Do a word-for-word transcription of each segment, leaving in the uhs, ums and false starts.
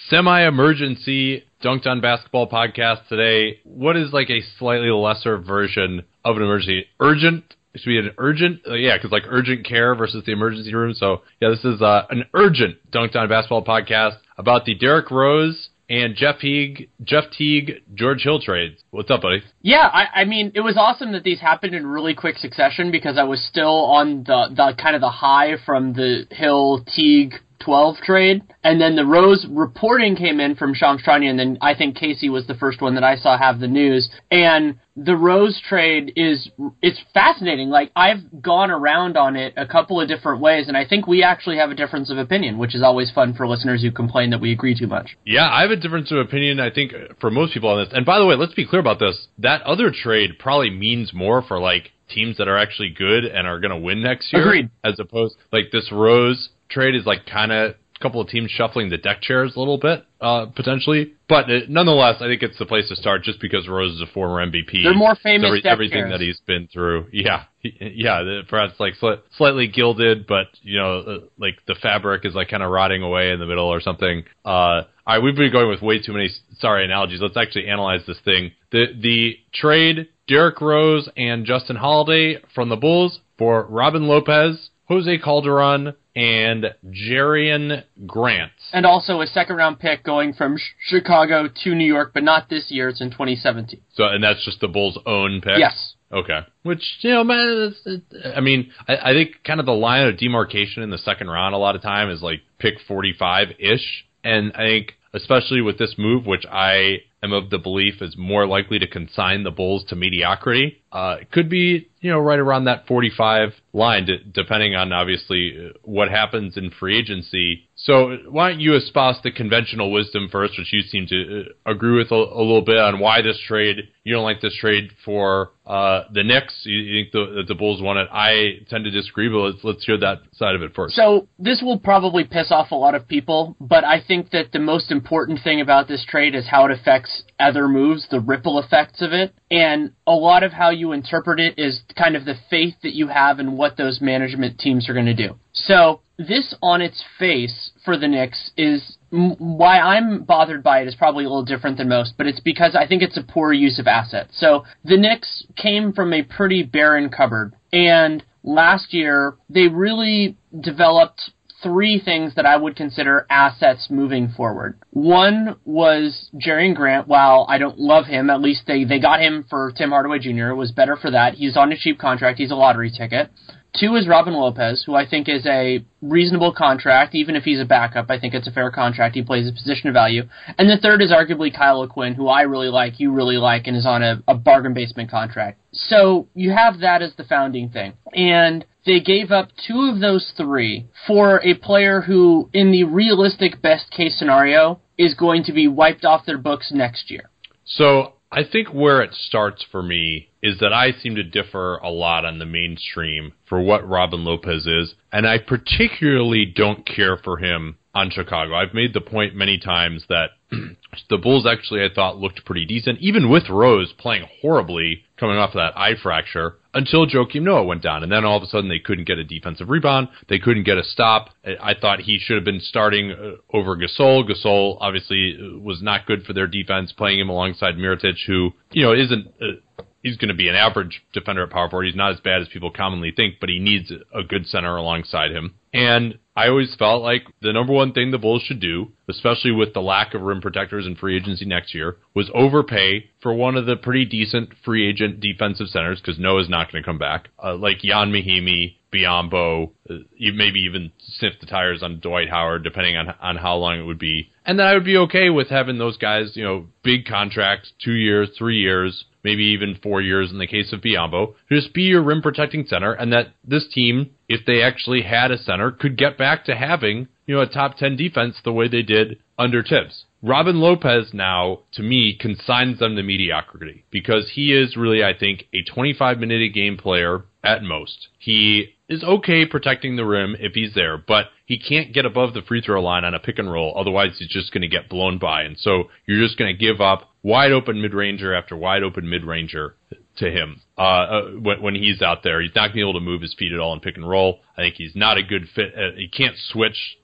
semi-emergency Dunked on Basketball podcast today. What is like a slightly lesser version of an emergency? Urgent? It should be an urgent? Uh, yeah, because like urgent care versus the emergency room. So yeah, this is uh, an urgent Dunked on Basketball podcast about the Derrick Rose and Jeff Teague, Jeff Teague, George Hill trades. What's up, buddy? Yeah, I, I mean, it was awesome that these happened in really quick succession because I was still on the, the kind of the high from the Hill Teague twelve trade, and then the Rose reporting came in from Shams Charania, and then I think Casey was the first one that I saw have the news. And the Rose trade is, it's fascinating. Like, I've gone around on it a couple of different ways, and I think we actually have a difference of opinion, which is always fun for listeners who complain that we agree too much. Yeah, I have a difference of opinion, I think, for most people on this. And by the way, let's be clear about this. That other trade probably means more for, like, teams that are actually good and are going to win next year. Agreed. As opposed, like, this Rose trade is like kind of a couple of teams shuffling the deck chairs a little bit, uh, potentially. But uh, nonetheless, I think it's the place to start just because Rose is a former M V P. They're more famous every, deck everything chairs. that he's been through. Yeah, he, yeah, perhaps like sli- slightly gilded, but you know, uh, like the fabric is like kind of rotting away in the middle or something. Uh, all right, we've been going with way too many sorry analogies. Let's actually analyze this thing. The the trade: Derrick Rose and Justin Holiday from the Bulls for Robin Lopez, Jose Calderon, and Jerian Grant. And also a second-round pick going from sh- Chicago to New York, but not this year. It's in twenty seventeen. So, and that's just the Bulls' own pick? Yes. Okay. Which, you know, man, it's, it, I mean, I, I think kind of the line of demarcation in the second round a lot of time is like pick forty-five-ish. And I think, especially with this move, which I am of the belief is more likely to consign the Bulls to mediocrity, uh, it could be, you know, right around that forty-five line, d- depending on, obviously, what happens in free agency. So why don't you espouse the conventional wisdom first, which you seem to uh, agree with a, a little bit on why this trade, you don't like this trade for uh, the Knicks, you, you think the, that the Bulls want it. I tend to disagree, but let's, let's hear that side of it first. So this will probably piss off a lot of people, but I think that the most important thing about this trade is how it affects other moves, the ripple effects of it. And a lot of how you interpret it is kind of the faith that you have in what those management teams are going to do. So this on its face for the Knicks is m- why I'm bothered by it is probably a little different than most, but it's because I think it's a poor use of assets. So the Knicks came from a pretty barren cupboard, and last year they really developed three things that I would consider assets moving forward. One was Jerian Grant. While I don't love him, at least they, they got him for Tim Hardaway Junior It was better for that. He's on a cheap contract. He's a lottery ticket. Two is Robin Lopez, who I think is a reasonable contract. Even if he's a backup, I think it's a fair contract. He plays a position of value. And the third is arguably Kyle O'Quinn, who I really like, you really like, and is on a, a bargain basement contract. So you have that as the founding thing. And they gave up two of those three for a player who, in the realistic best case scenario, is going to be wiped off their books next year. So I think where it starts for me is that I seem to differ a lot on the mainstream for what Robin Lopez is, and I particularly don't care for him on Chicago. I've made the point many times that the Bulls actually, I thought, looked pretty decent, even with Rose playing horribly coming off of that eye fracture, until Joakim Noah went down. And then all of a sudden they couldn't get a defensive rebound. They couldn't get a stop. I thought he should have been starting over Gasol. Gasol obviously was not good for their defense, playing him alongside Mirotic, who, you know, isn't... Uh, he's going to be an average defender at power forward. He's not as bad as people commonly think, but he needs a good center alongside him. And I always felt like the number one thing the Bulls should do, especially with the lack of rim protectors in free agency next year, was overpay for one of the pretty decent free agent defensive centers, because Noah's not going to come back, uh, like Jan Mahimi, Biyombo, uh, maybe even sniff the tires on Dwight Howard, depending on on how long it would be. And then I would be okay with having those guys, you know, big contracts, two years, three years, maybe even four years in the case of Biyombo, just be your rim protecting center, and that this team, if they actually had a center, could get back to having, you know, a top ten defense the way they did under Tibbs. Robin Lopez now, to me, consigns them to mediocrity, because he is really, I think, a twenty-five minute a game player at most. He is okay protecting the rim if he's there, but he can't get above the free throw line on a pick and roll, otherwise he's just going to get blown by. And so you're just going to give up wide open mid-ranger after wide open mid-ranger to him uh, uh, when, when he's out there. He's not going to be able to move his feet at all in pick and roll. I think he's not a good fit. Uh, he can't switch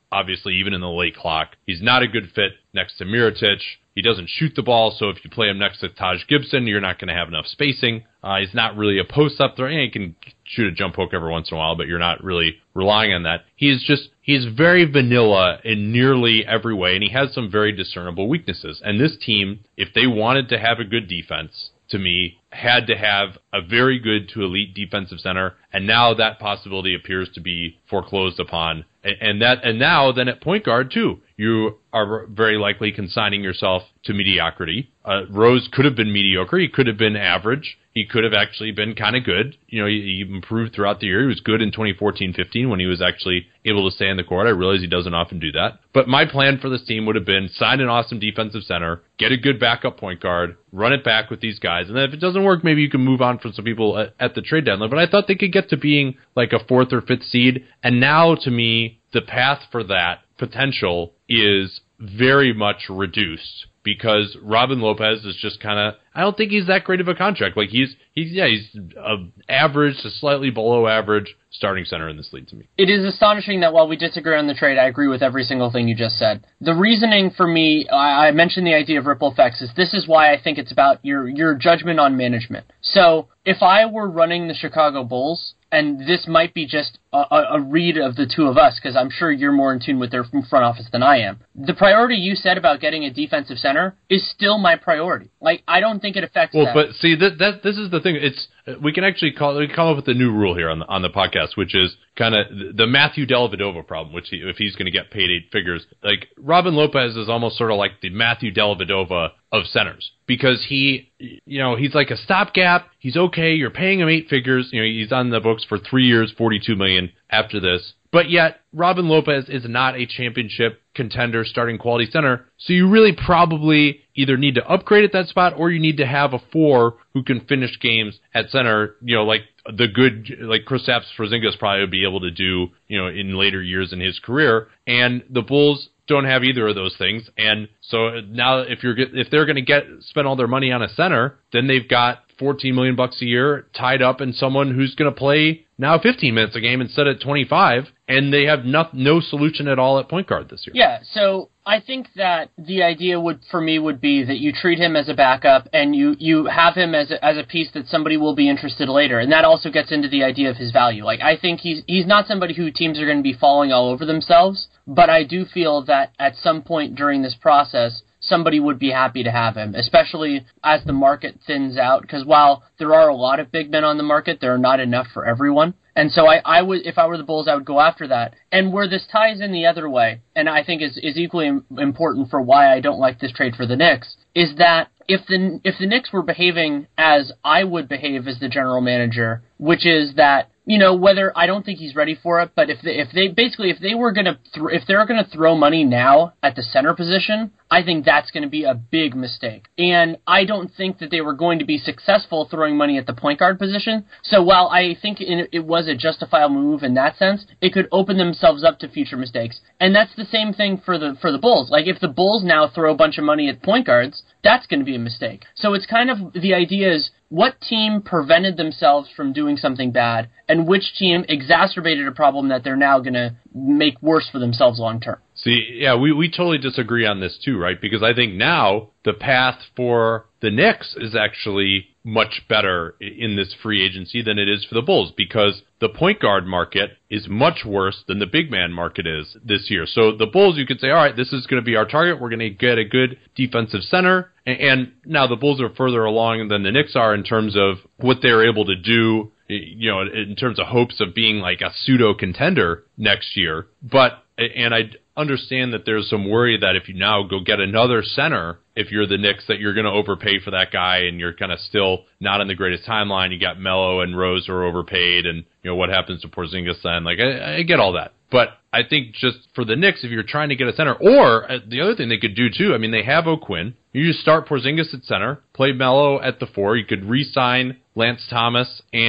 obviously, even in the late clock. He's not a good fit next to Mirotic. He doesn't shoot the ball, so if you play him next to Taj Gibson, you're not going to have enough spacing. Uh, he's not really a post-up thrower. He can shoot a jump hook every once in a while, but you're not really relying on that. He's just, he's very vanilla in nearly every way, and he has some very discernible weaknesses. And this team, if they wanted to have a good defense, to me, had to have a very good to elite defensive center, and now that possibility appears to be foreclosed upon. And, and that, and now then at point guard too, you are very likely consigning yourself to mediocrity. Uh, Rose could have been mediocre. He could have been average. He could have actually been kind of good. You know, he, he improved throughout the year. He was good in twenty fourteen fifteen when he was actually able to stay in the court. I realize he doesn't often do that. But my plan for this team would have been sign an awesome defensive center, get a good backup point guard, run it back with these guys, and then if it doesn't work, maybe you can move on from some people at, at the trade deadline. But I thought they could get to being like a fourth or fifth seed. And now, to me, the path for that potential is very much reduced because Robin Lopez is just kind of, I don't think he's that great of a contract. Like he's, he's yeah, he's a average to slightly below average starting center in this league to me. It is astonishing that while we disagree on the trade, I agree with every single thing you just said. The reasoning for me, I, I mentioned the idea of ripple effects, is this is why I think it's about your, your judgment on management. So if I were running the Chicago Bulls, and this might be just a, a read of the two of us, because I'm sure you're more in tune with their front office than I am. The priority you said about getting a defensive center is still my priority. Like, I don't think it affects well, that. Well, but see, that, that this is the thing. It's we can actually call we can come up with a new rule here on the on the podcast, which is kind of the Matthew Dellavedova problem. Which he, if he's going to get paid eight figures, like Robin Lopez is almost sort of like the Matthew Dellavedova of centers. Because he, you know, he's like a stopgap. He's okay. You're paying him eight figures. You know, he's on the books for three years, forty-two million dollars after this. But yet, Robin Lopez is not a championship contender starting quality center. So you really probably either need to upgrade at that spot or you need to have a four who can finish games at center, you know, like the good, like Kristaps Porzingis probably would be able to do, you know, in later years in his career. And the Bulls don't have either of those things. And so now if you're if they're going to get spend all their money on a center, then they've got fourteen million bucks a year tied up in someone who's going to play now fifteen minutes a game instead of twenty-five, and they have no, no solution at all at point guard this year. Yeah, so I think that the idea would for me would be that you treat him as a backup and you, you have him as a, as a piece that somebody will be interested later, and that also gets into the idea of his value. Like, I think he's he's not somebody who teams are going to be falling all over themselves, but I do feel that at some point during this process, somebody would be happy to have him, especially as the market thins out, because while there are a lot of big men on the market, there are not enough for everyone. And so I, I would, if I were the Bulls, I would go after that. And where this ties in the other way, and I think is, is equally important for why I don't like this trade for the Knicks, is that if the if the Knicks were behaving as I would behave as the general manager, which is that, you know, whether I don't think he's ready for it, but if they, if they basically if they were gonna th- if they're gonna throw money now at the center position, I think that's going to be a big mistake. And I don't think that they were going to be successful throwing money at the point guard position. So while I think it, it was a justifiable move in that sense, it could open themselves up to future mistakes. And that's the same thing for the for the Bulls. Like, if the Bulls now throw a bunch of money at point guards, that's going to be a mistake. So it's kind of, the idea is, what team prevented themselves from doing something bad, and which team exacerbated a problem that they're now going to make worse for themselves long term? See, yeah, we, we totally disagree on this too, right? Because I think now the path for the Knicks is actually much better in this free agency than it is for the Bulls, because the point guard market is much worse than the big man market is this year. So the Bulls, you could say, all right, this is going to be our target. We're going to get a good defensive center. And, and now the Bulls are further along than the Knicks are in terms of what they're able to do, you know, in terms of hopes of being like a pseudo contender next year. But, and I understand that there's some worry that if you now go get another center, if you're the Knicks, that you're going to overpay for that guy and you're kind of still not in the greatest timeline. You got Melo and Rose are overpaid, and, you know, what happens to Porzingis then? Like, I, I get all that. But I think just for the Knicks, if you're trying to get a center, or uh, the other thing they could do too, I mean, they have O'Quinn. You just start Porzingis at center, play Melo at the four. You could re-sign Lance Thomas and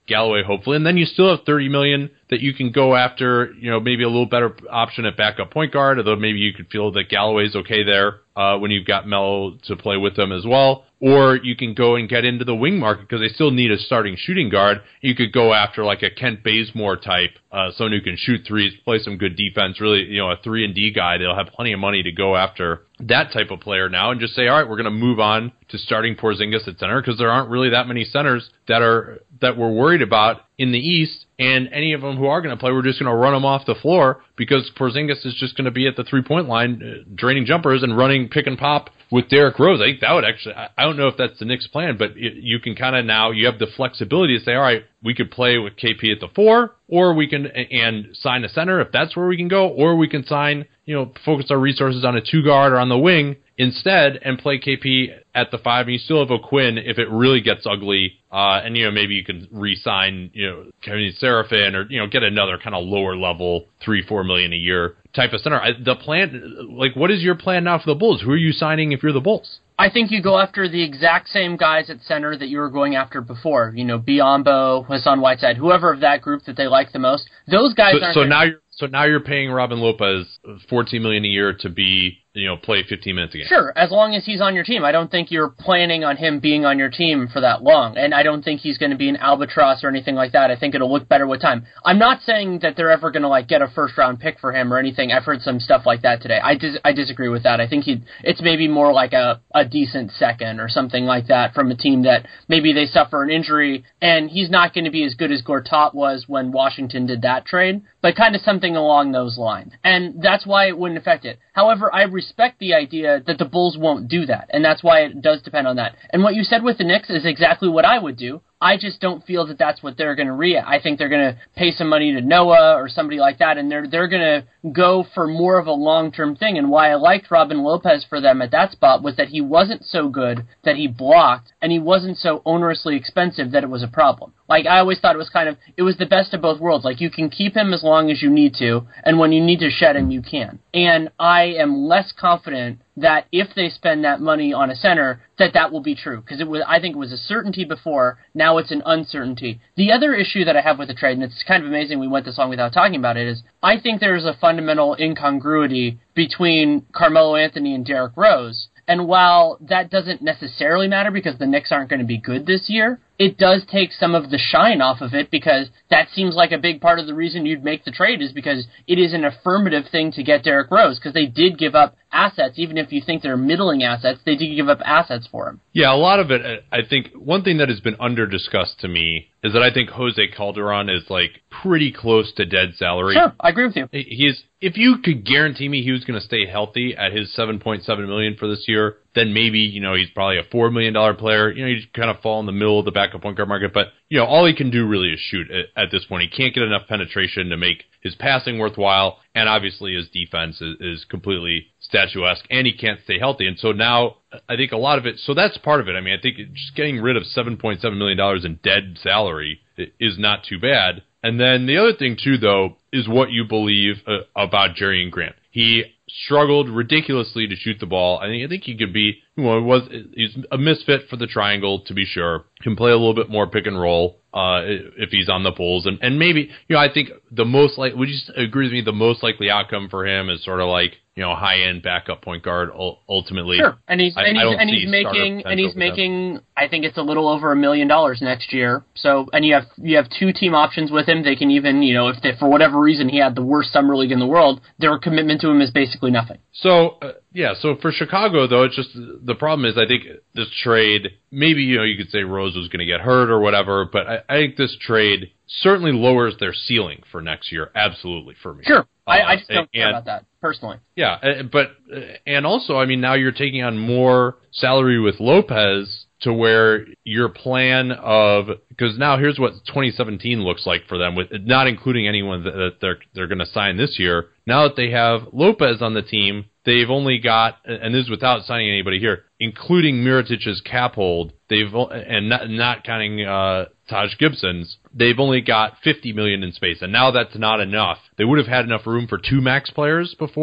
Galloway, hopefully, and then you still have thirty million dollars that you can go after, you know, maybe a little better option at backup point guard, although maybe you could feel that Galloway's okay there uh, when you've got Melo to play with them as well. Or you can go and get into the wing market because they still need a starting shooting guard. You could go after like a Kent Bazemore type, uh, someone who can shoot threes, play some good defense, really, you know, a three and D guy. They'll have plenty of money to go after that type of player now and just say, all right, we're going to move on to starting Porzingis at center because there aren't really that many centers that are that we're worried about in the East, and any of them who are going to play, we're just going to run them off the floor because Porzingis is just going to be at the three-point line uh, draining jumpers and running pick and pop with Derrick Rose. I think that would actually, I, I don't know if that's the Knicks' plan, but it, you can kind of now, you have the flexibility to say, all right, we could play with K P at the four, or we can, and sign a center if that's where we can go, or we can sign, you know, focus our resources on a two-guard or on the wing instead and play K P at the five, and you still have O'Quinn if it really gets ugly, uh, and, you know, maybe you can re-sign, you know, Kevin Seraphin or, you know, get another kind of lower level three, four million a year type of center. I, the plan, like, what is your plan now for the Bulls? Who are you signing if you're the Bulls? I think you go after the exact same guys at center that you were going after before. You know, Biyombo, Hassan Whiteside, whoever of that group that they like the most. Those guys so, aren't. So gonna... now you're so now you're paying Robin Lopez fourteen million dollars a year to be, you know, play fifteen minutes a game. Sure, as long as he's on your team. I don't think you're planning on him being on your team for that long, and I don't think he's going to be an albatross or anything like that. I think it'll look better with time. I'm not saying that they're ever going to like get a first round pick for him or anything. I've heard some stuff like that today. I dis- I disagree with that. I think he it's maybe more like a a decent second or something like that from a team that maybe they suffer an injury, and he's not going to be as good as Gortat was when Washington did that trade, but kind of something along those lines. And that's why it wouldn't affect it. However, I respect the idea that the Bulls won't do that, and that's why it does depend on that. And what you said with the Knicks is exactly what I would do. I just don't feel that that's what they're going to re. I think they're going to pay some money to Noah or somebody like that, and they're they're going to go for more of a long-term thing. And why I liked Robin Lopez for them at that spot was that he wasn't so good that he blocked, and he wasn't so onerously expensive that it was a problem. Like, I always thought it was kind of, it was the best of both worlds. Like, you can keep him as long as you need to, and when you need to shed him, you can. And I am less confident that if they spend that money on a center, that that will be true. Because it was, I think it was a certainty before, now it's an uncertainty. The other issue that I have with the trade, and it's kind of amazing we went this long without talking about it, is I think there's a fundamental incongruity between Carmelo Anthony and Derrick Rose. And while that doesn't necessarily matter because the Knicks aren't going to be good this year, it does take some of the shine off of it because that seems like a big part of the reason you'd make the trade is because it is an affirmative thing to get Derrick Rose because they did give up assets. Even if you think they're middling assets, they did give up assets for him. Yeah, a lot of it, I think, one thing that has been under-discussed to me is that I think Jose Calderon is, like, pretty close to dead salary. Sure, I agree with you. He's, if you could guarantee me he was going to stay healthy at his seven point seven million dollars for this year, then maybe, you know, he's probably a four million dollars player. You know, you kind of fall in the middle of the backup point guard market. But, you know, all he can do really is shoot at, at this point. He can't get enough penetration to make his passing worthwhile. And obviously his defense is, is completely statuesque, and he can't stay healthy. And so now I think a lot of it, so that's part of it. I mean, I think just getting rid of seven point seven million dollars in dead salary is not too bad. And then the other thing, too, though, is what you believe uh, about Jerry Grant. He struggled ridiculously to shoot the ball. I think I think he could be, well, he was he's a misfit for the triangle, to be sure. Can play a little bit more pick and roll uh, if he's on the Bulls. And, and maybe, you know, I think the most, like, would you agree with me, the most likely outcome for him is sort of like, you know, high-end backup point guard ultimately. Sure, and he's I, and he's, I and he's making and he's making. I think it's a little over a million dollars next year. So, and you have you have two team options with him. They can even, you know, if they, for whatever reason he had the worst summer league in the world, their commitment to him is basically nothing. So, uh, yeah. So for Chicago, though, it's just the problem is I think this trade. Maybe, you know, you could say Rose was going to get hurt or whatever, but I, I think this trade certainly lowers their ceiling for next year. Absolutely, for me. Sure. Uh, I, I just don't and, care about that, personally. Yeah, but, and also, I mean, now you're taking on more salary with Lopez to where your plan of, because now here's what twenty seventeen looks like for them, with not including anyone that they're they're going to sign this year. Now that they have Lopez on the team, they've only got, and this is without signing anybody here, including Mirotich's cap hold, they've and not, not counting uh, Taj Gibson's, they've only got fifty million dollars in space, and now that's not enough. They would have had enough room for two max players before,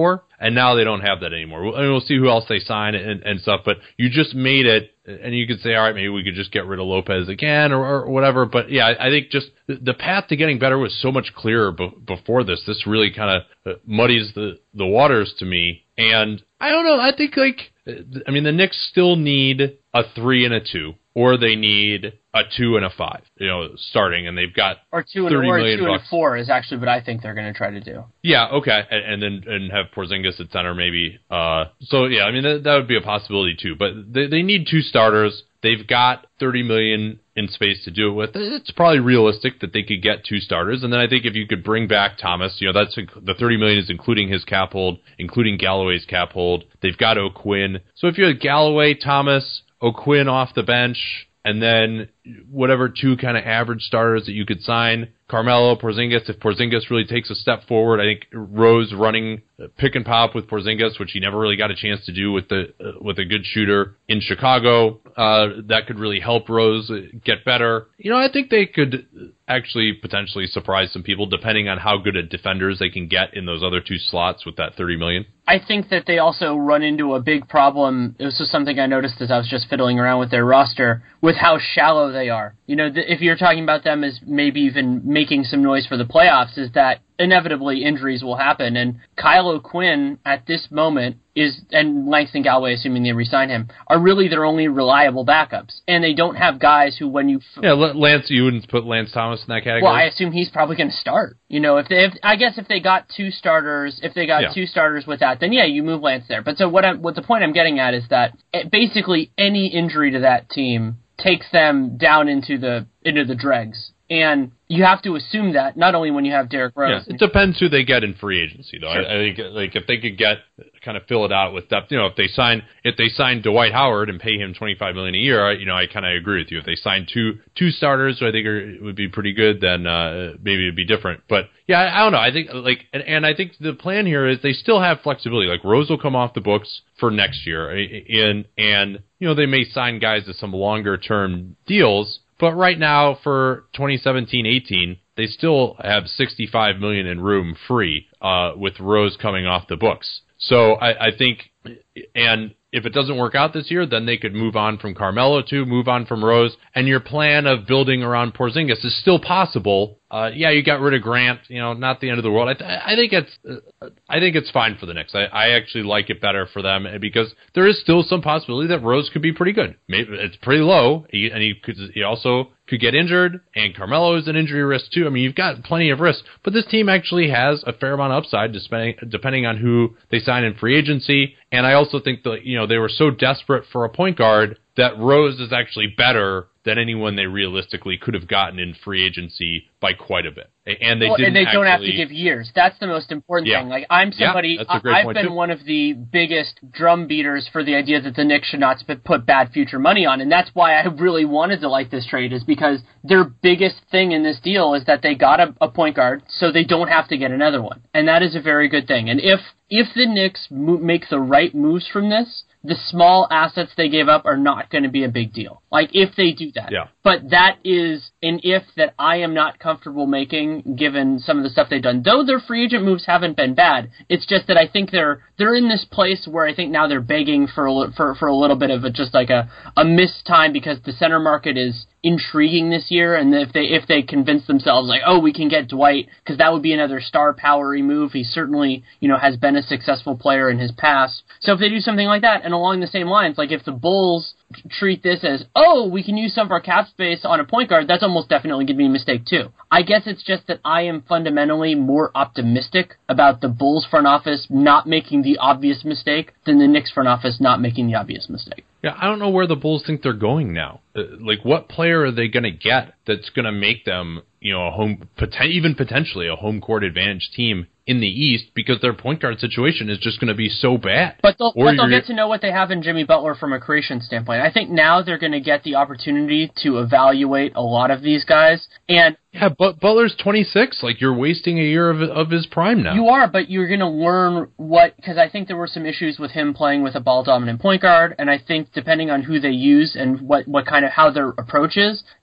and now they don't have that anymore. We'll, and we'll see who else they sign and, and stuff, but you just made it, and you could say, all right, maybe we could just get rid of Lopez again or, or whatever. But yeah, I, I think just the path to getting better was so much clearer be, before this. This really kind of muddies the, the waters to me. And I don't know. I think, like, I mean, the Knicks still need a three and a two, or they need a two and a five, you know, starting, and they've got or two and thirty or million two bucks. and a four is actually what I think they're going to try to do. Yeah, okay, and, and then and have Porzingis at center maybe. Uh, so yeah, I mean that, that would be a possibility too. But they they need two starters. They've got thirty million in space to do it with. It's probably realistic that they could get two starters. And then I think if you could bring back Thomas, you know, that's the thirty million is including his cap hold, including Galloway's cap hold. They've got O'Quinn. So if you had Galloway, Thomas, O'Quinn off the bench, and then whatever two kind of average starters that you could sign, Carmelo, Porzingis. If Porzingis really takes a step forward, I think Rose running pick and pop with Porzingis, which he never really got a chance to do with the uh, with a good shooter in Chicago, uh, that could really help Rose get better. You know, I think they could actually potentially surprise some people depending on how good a defenders they can get in those other two slots with that thirty million. I think that they also run into a big problem. This is something I noticed as I was just fiddling around with their roster, with how shallow they are. You know, th- if you're talking about them as maybe even making some noise for the playoffs, is that inevitably injuries will happen. And Kyle O'Quinn at this moment is, and Langston Galloway, assuming they re-sign him, are really their only reliable backups. And they don't have guys who, when you... F- yeah, Lance, you wouldn't put Lance Thomas in that category? Well, I assume he's probably going to start. You know, if they, if, I guess if they got two starters, if they got yeah. two starters with that, then yeah, you move Lance there. But so what I'm, what the point I'm getting at is that it, basically any injury to that team takes them down into the into the dregs. And you have to assume that not only when you have Derrick Rose. Yeah, it depends who they get in free agency, though. Sure. I, I think like if they could get kind of fill it out with depth. You know, if they sign if they sign Dwight Howard and pay him twenty-five million dollars a year, you know, I kind of agree with you. If they sign two two starters, who I think are, would be pretty good, then uh, maybe it'd be different. But yeah, I, I don't know. I think like and, and I think the plan here is they still have flexibility. Like Rose will come off the books for next year, and and you know they may sign guys to some longer term deals. But right now, for twenty seventeen eighteen, they still have sixty-five million dollars in room free uh, with Rose coming off the books. So I, I think, and if it doesn't work out this year, then they could move on from Carmelo too, move on from Rose, and your plan of building around Porzingis is still possible. Uh, yeah, you got rid of Grant, you know, not the end of the world. I, th- I think it's, uh, I think it's fine for the Knicks. I, I actually like it better for them because there is still some possibility that Rose could be pretty good. Maybe it's pretty low, he, and he could, he also could get injured, and Carmelo is an injury risk too. I mean, you've got plenty of risk, but this team actually has a fair amount of upside, depending depending on who they sign in free agency. And I also think that you know they were so desperate for a point guard that Rose is actually better than anyone they realistically could have gotten in free agency by quite a bit. And they well, didn't and they actually, don't have to give years. That's the most important yeah. thing. Like I'm somebody, yeah, I, I've been too. one of the biggest drum beaters for the idea that the Knicks should not put bad future money on, and that's why I really wanted to like this trade, is because their biggest thing in this deal is that they got a, a point guard, so they don't have to get another one, and that is a very good thing. And if if the Knicks mo- make the right moves from this, the small assets they gave up are not going to be a big deal. Like, if they do that. Yeah. But that is an if that I am not comfortable making, given some of the stuff they've done. Though their free agent moves haven't been bad, it's just that I think they're they're in this place where I think now they're begging for a, for, for a little bit of a, just like a, a missed time, because the center market is intriguing this year, and if they if they convince themselves like, oh, we can get Dwight, because that would be another star powery move. He certainly, you know, has been a successful player in his past. So if they do something like that, and along the same lines, like if the Bulls treat this as, oh, we can use some of our cap space on a point guard, that's almost definitely going to be a mistake too. I guess it's just that I am fundamentally more optimistic about the Bulls front office not making the obvious mistake than the Knicks front office not making the obvious mistake. Yeah, I don't know where the Bulls think they're going now. Uh, like, what player are they going to get that's going to make them, you know, a home, poten- even potentially a home court advantage team in the East, because their point guard situation is just going to be so bad. But they'll, but they'll get to know what they have in Jimmy Butler from a creation standpoint. I think now they're going to get the opportunity to evaluate a lot of these guys. And yeah, but Butler's twenty-six. Like, you're wasting a year of of his prime now. You are, but you're going to learn what, because I think there were some issues with him playing with a ball-dominant point guard, and I think depending on who they use and what, what kind of, how their approach is, that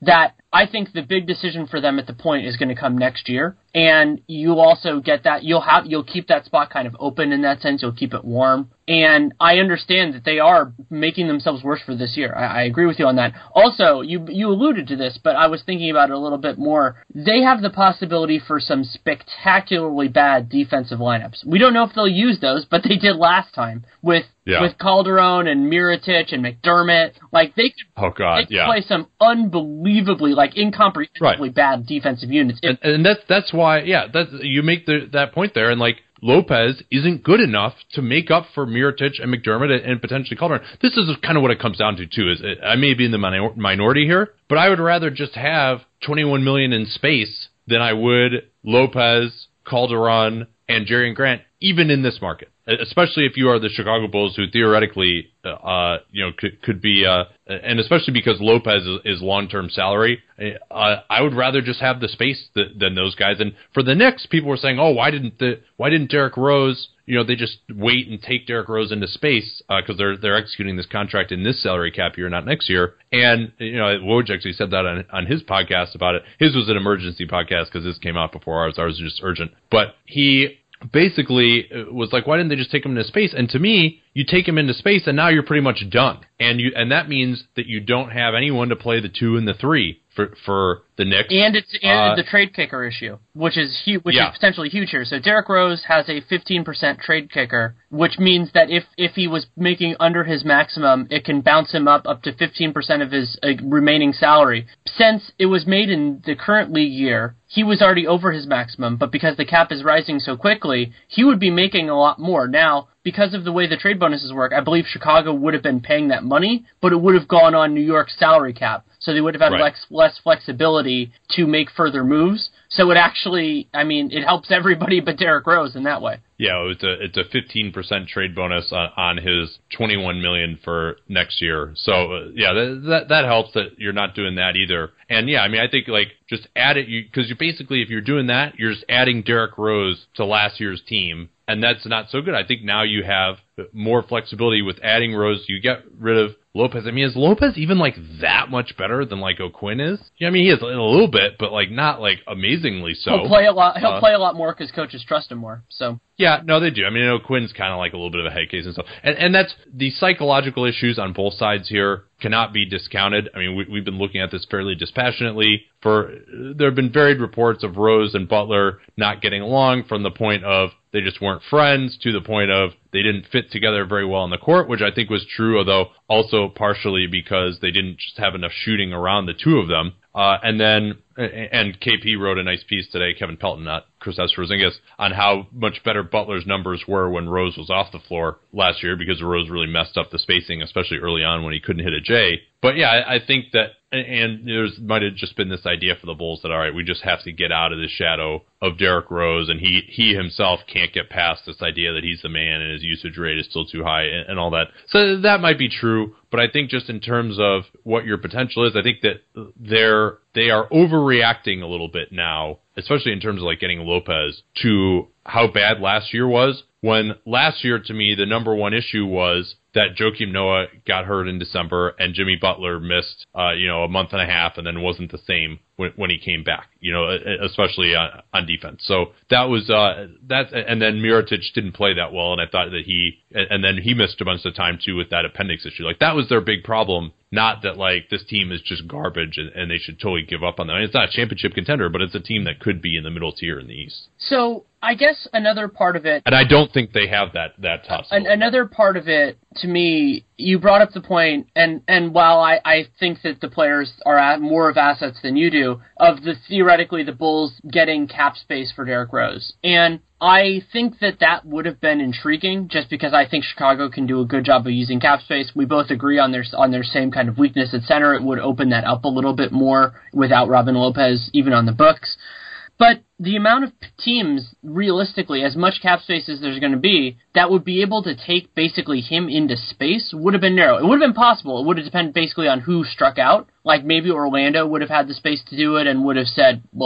I think the big decision for them at the point is going to come next year, and you also get that you'll have you'll keep that spot kind of open in that sense. You'll keep it warm, and I understand that they are making themselves worse for this year. I, I agree with you on that. Also, you you alluded to this, but I was thinking about it a little bit more. They have the possibility for some spectacularly bad defensive lineups. We don't know if they'll use those, but they did last time with yeah. with Calderon and Mirotic and McDermott. Like they could, oh god, they could yeah. play some unbelievably like incomprehensibly right. bad defensive units. And, and that's that's why, yeah, that's you make the, that point there, and like Lopez isn't good enough to make up for Mirotic and McDermott and, and potentially Calderon. This is kind of what it comes down to too. Is it, I may be in the minor, minority here, but I would rather just have twenty-one million in space than I would Lopez, Calderon, and Jerry Grant, even in this market. Especially if you are the Chicago Bulls, who theoretically, uh, you know, could could be, uh, and especially because Lopez is, is long-term salary, uh, I would rather just have the space th- than those guys. And for the Knicks, people were saying, "Oh, why didn't the why didn't Derrick Rose? You know, they just wait and take Derrick Rose into space because uh, they're they're executing this contract in this salary cap year, not next year." And you know, Woj actually said that on on his podcast about it. His was an emergency podcast because this came out before ours. Ours was just urgent, but he basically was like, why didn't they just take him into space? And to me, you take him into space and now you're pretty much done. And you and that means that you don't have anyone to play the two and the three for for the Knicks. And it's and uh, the trade kicker issue, which is hu- which yeah. is potentially huge here. So Derrick Rose has a fifteen percent trade kicker, which means that if, if he was making under his maximum, it can bounce him up up to fifteen percent of his uh, remaining salary. Since it was made in the current league year, he was already over his maximum, but because the cap is rising so quickly, he would be making a lot more. Now, because of the way the trade bonuses work, I believe Chicago would have been paying that money, but it would have gone on New York's salary cap. So they would have had right. less, less flexibility to make further moves. So it actually, I mean, it helps everybody but Derrick Rose in that way. Yeah, it's a it's a fifteen percent trade bonus on, on his twenty-one million dollars for next year. So uh, yeah, that, that that helps that you're not doing that either. And yeah, I mean, I think like just add it because you, you basically if you're doing that, you're just adding Derrick Rose to last year's team. And that's not so good. I think now you have more flexibility with adding Rose. You get rid of Lopez. I mean, is Lopez even like that much better than like O'Quinn is? Yeah, I mean, he is a little bit, but like not like amazingly so. He'll play a lot. He'll uh, play a lot more because coaches trust him more. So yeah, no, they do. I mean, O'Quinn's kind of like a little bit of a head case and stuff. And and that's the psychological issues on both sides here cannot be discounted. I mean, we, we've been looking at this fairly dispassionately. For there have been varied reports of Rose and Butler not getting along, from the point of they just weren't friends to the point of they didn't fit together very well on the court, which I think was true, although also partially because they didn't just have enough shooting around the two of them. Uh, and then, and K P wrote a nice piece today, Kevin Pelton, not Kristaps Porzingis, on how much better Butler's numbers were when Rose was off the floor last year, because Rose really messed up the spacing, especially early on when he couldn't hit a J. But yeah, I, I think that, and there's might have just been this idea for the Bulls that, all right, we just have to get out of the shadow of Derrick Rose, and he he himself can't get past this idea that he's the man and his usage rate is still too high and, and all that. So that might be true, but I think just in terms of what your potential is, I think that they're they are overreacting a little bit now, especially in terms of like getting Lopez, to how bad last year was. When last year, to me, the number one issue was that Joakim Noah got hurt in December and Jimmy Butler missed, uh, you know, a month and a half and then wasn't the same when, when he came back, you know, especially on, on defense. So that was, uh, that, and then Mirotic didn't play that well. And I thought that he, and then he missed a bunch of time too with that appendix issue. Like that was their big problem. Not that like this team is just garbage and, and they should totally give up on them. I mean, it's not a championship contender, but it's a team that could be in the middle tier in the East. So I guess another part of it, and I don't think they have that that tough. An, another part of it, to me, you brought up the point, and and while I, I think that the players are at more of assets than you do, of the theoretically the Bulls getting cap space for Derrick Rose, and I think that that would have been intriguing, just because I think Chicago can do a good job of using cap space. We both agree on their on their same kind of weakness at center. It would open that up a little bit more without Robin Lopez even on the books. But the amount of teams, realistically, as much cap space as there's going to be, that would be able to take basically him into space would have been narrow. It would have been possible. It would have depended basically on who struck out. Like maybe Orlando would have had the space to do it and would have said, well,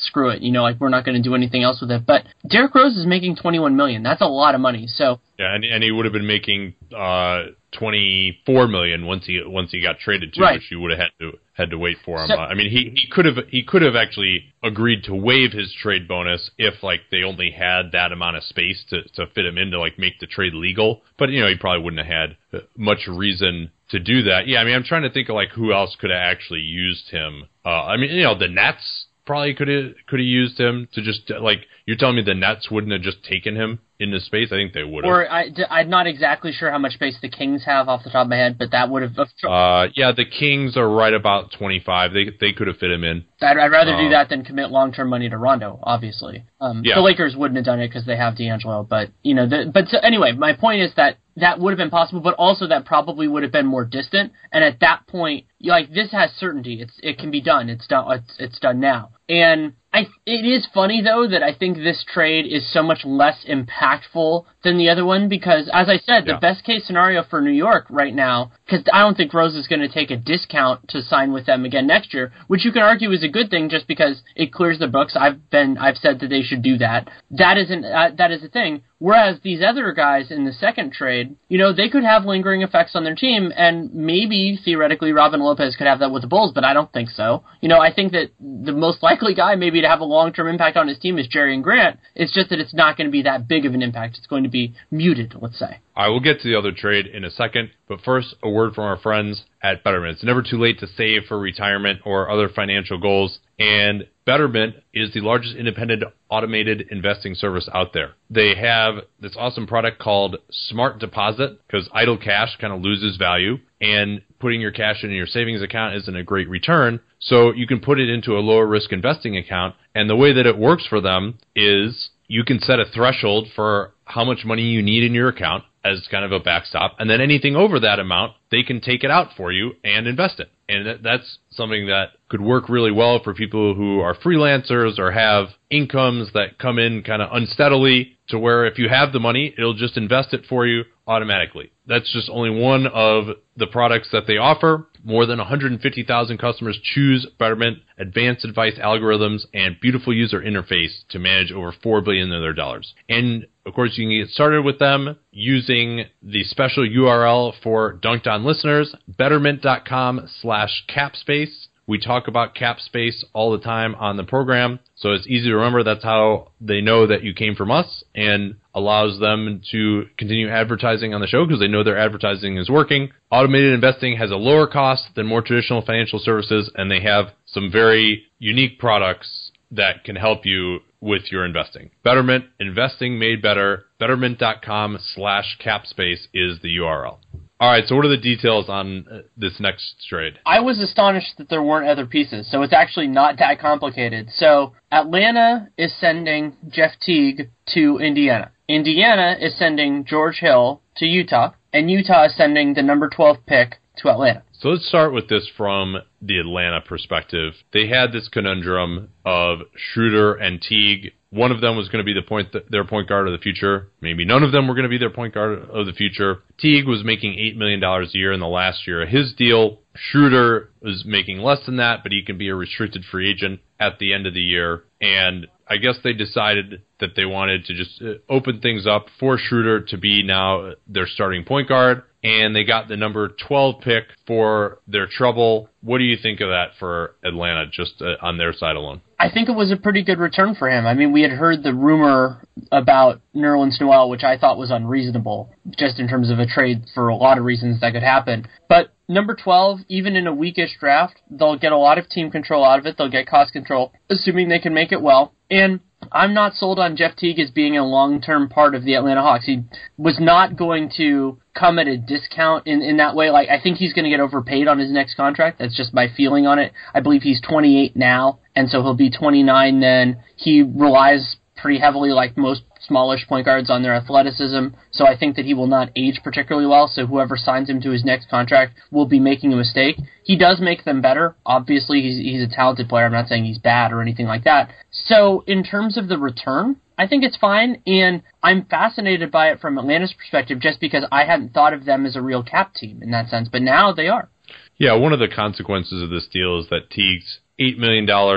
screw it, you know, like we're not going to do anything else with it. But Derrick Rose is making twenty-one million dollars. That's a lot of money. So yeah, and, and he would have been making uh, twenty-four million dollars once he once he got traded to, right. which you would have had to had to wait for him. So, uh, I mean, he, he could have he could have actually agreed to waive his trade bonus if like they only had that amount of space to, to fit him in to like make the trade legal. But you know, he probably wouldn't have had much reason to do that. Yeah, I mean, I'm trying to think of like who else could have actually used him. Uh, I mean, you know, the Nets probably could have could have used him to just like you're telling me the Nets wouldn't have just taken him into space? I think they would have. Or I, I'm not exactly sure how much space the Kings have off the top of my head, but that would have. Uh, yeah, the Kings are right about twenty-five. They they could have fit him in. I'd, I'd rather um, do that than commit long-term money to Rondo, obviously. Um, yeah. The Lakers wouldn't have done it because they have D'Angelo, but you know. The, but so, anyway, my point is that that would have been possible, but also that probably would have been more distant. And at that point, like this has certainty. It's it can be done. It's done. It's, it's done now. And I, it is funny, though, that I think this trade is so much less impactful than the other one because, as I said, yeah. the best-case scenario for New York right now, because I don't think Rose is going to take a discount to sign with them again next year, which you can argue is a good thing just because it clears the books. I've been I've said that they should do that. That isn't uh, that is a thing. Whereas these other guys in the second trade, you know, they could have lingering effects on their team, and maybe, theoretically, Robin Lopez could have that with the Bulls, but I don't think so. You know, I think that the most likely guy maybe to have a long-term impact on his team is Jerry Grant. It's just that it's not going to be that big of an impact. It's going to be muted, let's say. All right, we'll get to the other trade in a second, but first, a word from our friends at Betterment. It's never too late to save for retirement or other financial goals, and Betterment is the largest independent automated investing service out there. They have this awesome product called Smart Deposit because idle cash kind of loses value, and putting your cash in your savings account isn't a great return, so you can put it into a lower risk investing account, and the way that it works for them is you can set a threshold for how much money you need in your account as kind of a backstop, and then anything over that amount, they can take it out for you and invest it. And that's something that could work really well for people who are freelancers or have incomes that come in kind of unsteadily to where if you have the money, it'll just invest it for you automatically. That's just only one of the products that they offer. More than one hundred fifty thousand customers choose Betterment, advanced advice algorithms, and beautiful user interface to manage over four billion dollars of their dollars. And of course, you can get started with them using the special U R L for Dunked On listeners, betterment.com slash capspace. We talk about Capspace all the time on the program, so it's easy to remember. That's how they know that you came from us and allows them to continue advertising on the show because they know their advertising is working. Automated investing has a lower cost than more traditional financial services, and they have some very unique products that can help you with your investing. Betterment, investing made better. Betterment.com slash capspace is the U R L. All right, so what are the details on uh, this next trade? I was astonished that there weren't other pieces, so it's actually not that complicated. So Atlanta is sending Jeff Teague to Indiana. Indiana is sending George Hill to Utah, and Utah is sending the number twelve pick to Atlanta. So let's start with this from the Atlanta perspective. They had this conundrum of Schroeder and Teague. One of them was going to be the point, their point guard of the future. Maybe none of them were going to be their point guard of the future. Teague was making eight million dollars a year in the last year of his deal. Schroeder was making less than that, but he can be a restricted free agent at the end of the year. And I guess they decided that they wanted to just open things up for Schroeder to be now their starting point guard. And they got the number twelve pick for their trouble. What do you think of that for Atlanta, just uh, on their side alone? I think it was a pretty good return for him. I mean, we had heard the rumor about Nerlens Noel, which I thought was unreasonable, just in terms of a trade for a lot of reasons that could happen. But number twelve, even in a weakish draft, they'll get a lot of team control out of it. They'll get cost control, assuming they can make it well. And I'm not sold on Jeff Teague as being a long-term part of the Atlanta Hawks. He was not going to come at a discount in, in that way. Like, I think he's going to get overpaid on his next contract. That's just my feeling on it. I believe he's twenty-eight now, and so he'll be twenty-nine then. He relies pretty heavily, like most smallish point guards, on their athleticism, so I think that he will not age particularly well, so whoever signs him to his next contract will be making a mistake. He does make them better. Obviously, he's, he's a talented player. I'm not saying he's bad or anything like that. So in terms of the return, I think it's fine, and I'm fascinated by it from Atlanta's perspective just because I hadn't thought of them as a real cap team in that sense, but now they are. Yeah, one of the consequences of this deal is that Teague's eight million dollars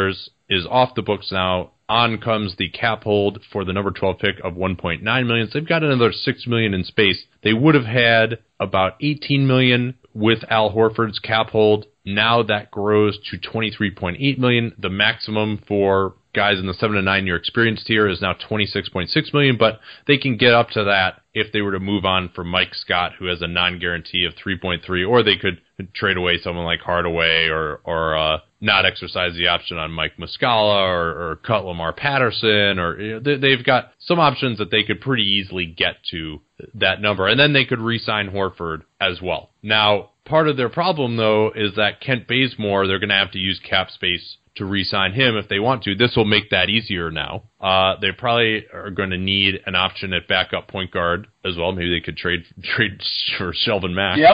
is off the books now. On comes the cap hold for the number twelve pick of one point nine million dollars. So they've got another six million dollars in space. They would have had about eighteen million dollars with Al Horford's cap hold. Now that grows to twenty-three point eight million dollars. The maximum for guys in the seven to nine year experience tier is now twenty-six point six million dollars, but they can get up to that if they were to move on from Mike Scott, who has a non-guarantee of three point three, or they could trade away someone like Hardaway or or uh, not exercise the option on Mike Muscala or, or cut Lamar Patterson, or you know, they, they've got some options that they could pretty easily get to that number, and then they could re-sign Horford as well. Now, part of their problem, though, is that Kent Bazemore, they're going to have to use cap space to re-sign him if they want to. This will make that easier now. Uh, they probably are going to need an option at backup point guard as well. Maybe they could trade trade for Shelvin Mack. Yep.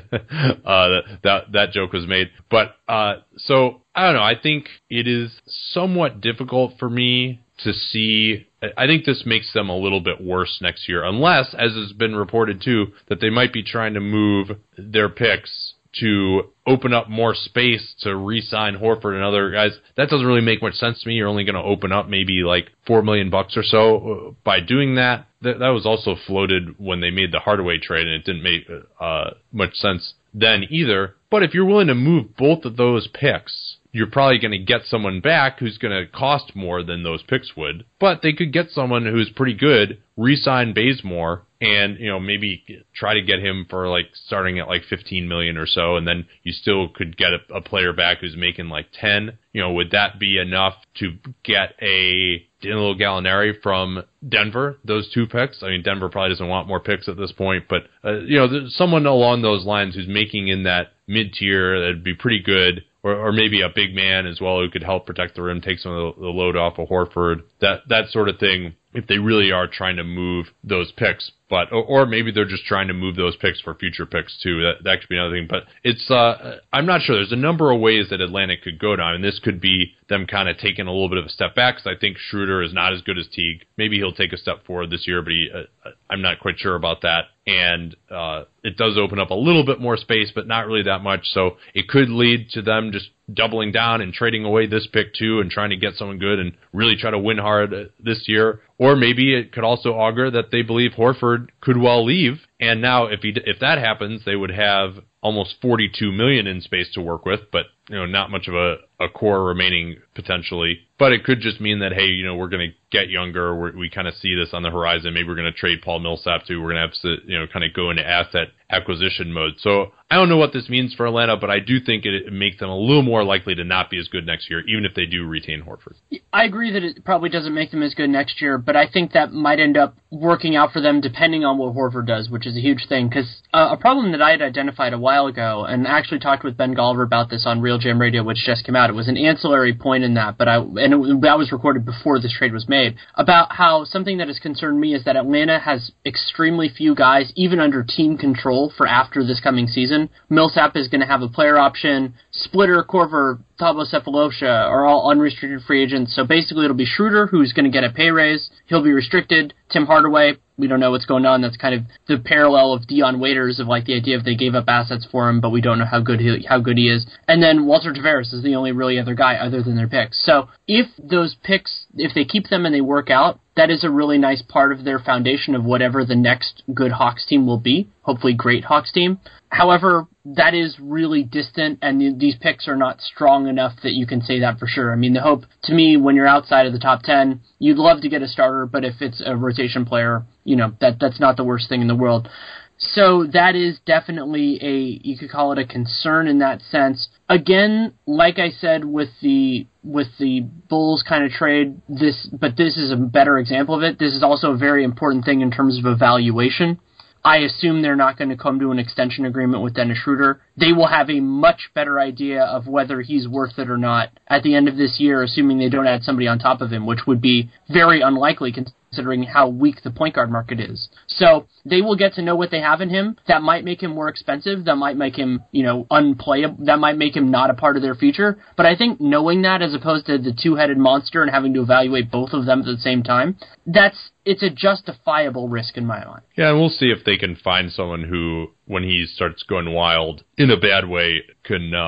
uh, that that joke was made. But uh, so I don't know. I think it is somewhat difficult for me to see. I think this makes them a little bit worse next year, unless, as has been reported too, that they might be trying to move their picks to open up more space to re-sign Horford and other guys. That doesn't really make much sense to me. You're only going to open up maybe like four million bucks or so by doing that. That, that was also floated when they made the Hardaway trade, and it didn't make uh, much sense then either. But if you're willing to move both of those picks, you're probably going to get someone back who's going to cost more than those picks would. But they could get someone who's pretty good, re-sign Bazemore, and you know maybe try to get him for like starting at like fifteen million dollars or so, and then you still could get a, a player back who's making like ten. You know, would that be enough to get a Danilo Gallinari from Denver? Those two picks. I mean, Denver probably doesn't want more picks at this point, but uh, you know, someone along those lines who's making in that mid tier that'd be pretty good. Or, or maybe a big man as well who could help protect the rim, take some of the, the load off of Horford, that that sort of thing, if they really are trying to move those picks. But or, or maybe they're just trying to move those picks for future picks too. That that could be another thing. But it's uh, I'm not sure. There's a number of ways that Atlanta could go down, and this could be them kind of taking a little bit of a step back, because I think Schroeder is not as good as Teague. Maybe he'll take a step forward this year, but he, uh, I'm not quite sure about that. And uh, it does open up a little bit more space, but not really that much. So it could lead to them just doubling down and trading away this pick too, and trying to get someone good and really try to win hard this year. Or maybe it could also augur that they believe Horford could well leave, and now if he if that happens, they would have almost forty-two million dollars in space to work with, but you know, not much of a, a core remaining potentially. But it could just mean that, hey, you know, we're going to get younger. We're, we kind of see this on the horizon. Maybe we're going to trade Paul Millsap too. We're going to have to, you know, kind of go into asset acquisition mode. So I don't know what this means for Atlanta, but I do think it, it makes them a little more likely to not be as good next year, even if they do retain Horford. I agree that it probably doesn't make them as good next year, but I think that might end up working out for them depending on what Horford does, which is a huge thing. Because uh, a problem that I had identified a while ago, and I actually talked with Ben Golliver about this on Real Jam Radio, which just came out. It was an ancillary point in that, but I and it, that was recorded before this trade was made, about how something that has concerned me is that Atlanta has extremely few guys, even under team control, for after this coming season. Millsap is going to have a player option. Splitter, Korver, Thabo Sefolosha are all unrestricted free agents. So basically it'll be Schroeder, who's going to get a pay raise. He'll be restricted. Tim Hardaway, we don't know what's going on. That's kind of the parallel of Dion Waiters, of like the idea of they gave up assets for him, but we don't know how good he, how good he is. And then Walter Tavares is the only really other guy other than their picks. So if those picks, if they keep them and they work out, that is a really nice part of their foundation of whatever the next good Hawks team will be. Hopefully great Hawks team. However, that is really distant, and these picks are not strong enough that you can say that for sure. I mean, the hope, to me, when you're outside of the top ten, you'd love to get a starter, but if it's a rotation player, you know, that that's not the worst thing in the world. So that is definitely a, you could call it a concern in that sense. Again, like I said with the with the Bulls kind of trade, this, but this is a better example of it. This is also a very important thing in terms of evaluation. I assume they're not going to come to an extension agreement with Dennis Schroeder. They will have a much better idea of whether he's worth it or not at the end of this year, assuming they don't add somebody on top of him, which would be very unlikely considering how weak the point guard market is. So they will get to know what they have in him. That might make him more expensive. That might make him, you know, unplayable. That might make him not a part of their future. But I think knowing that, as opposed to the two-headed monster and having to evaluate both of them at the same time, that's it's a justifiable risk in my mind. Yeah, and we'll see if they can find someone who, when he starts going wild in a bad way, can uh,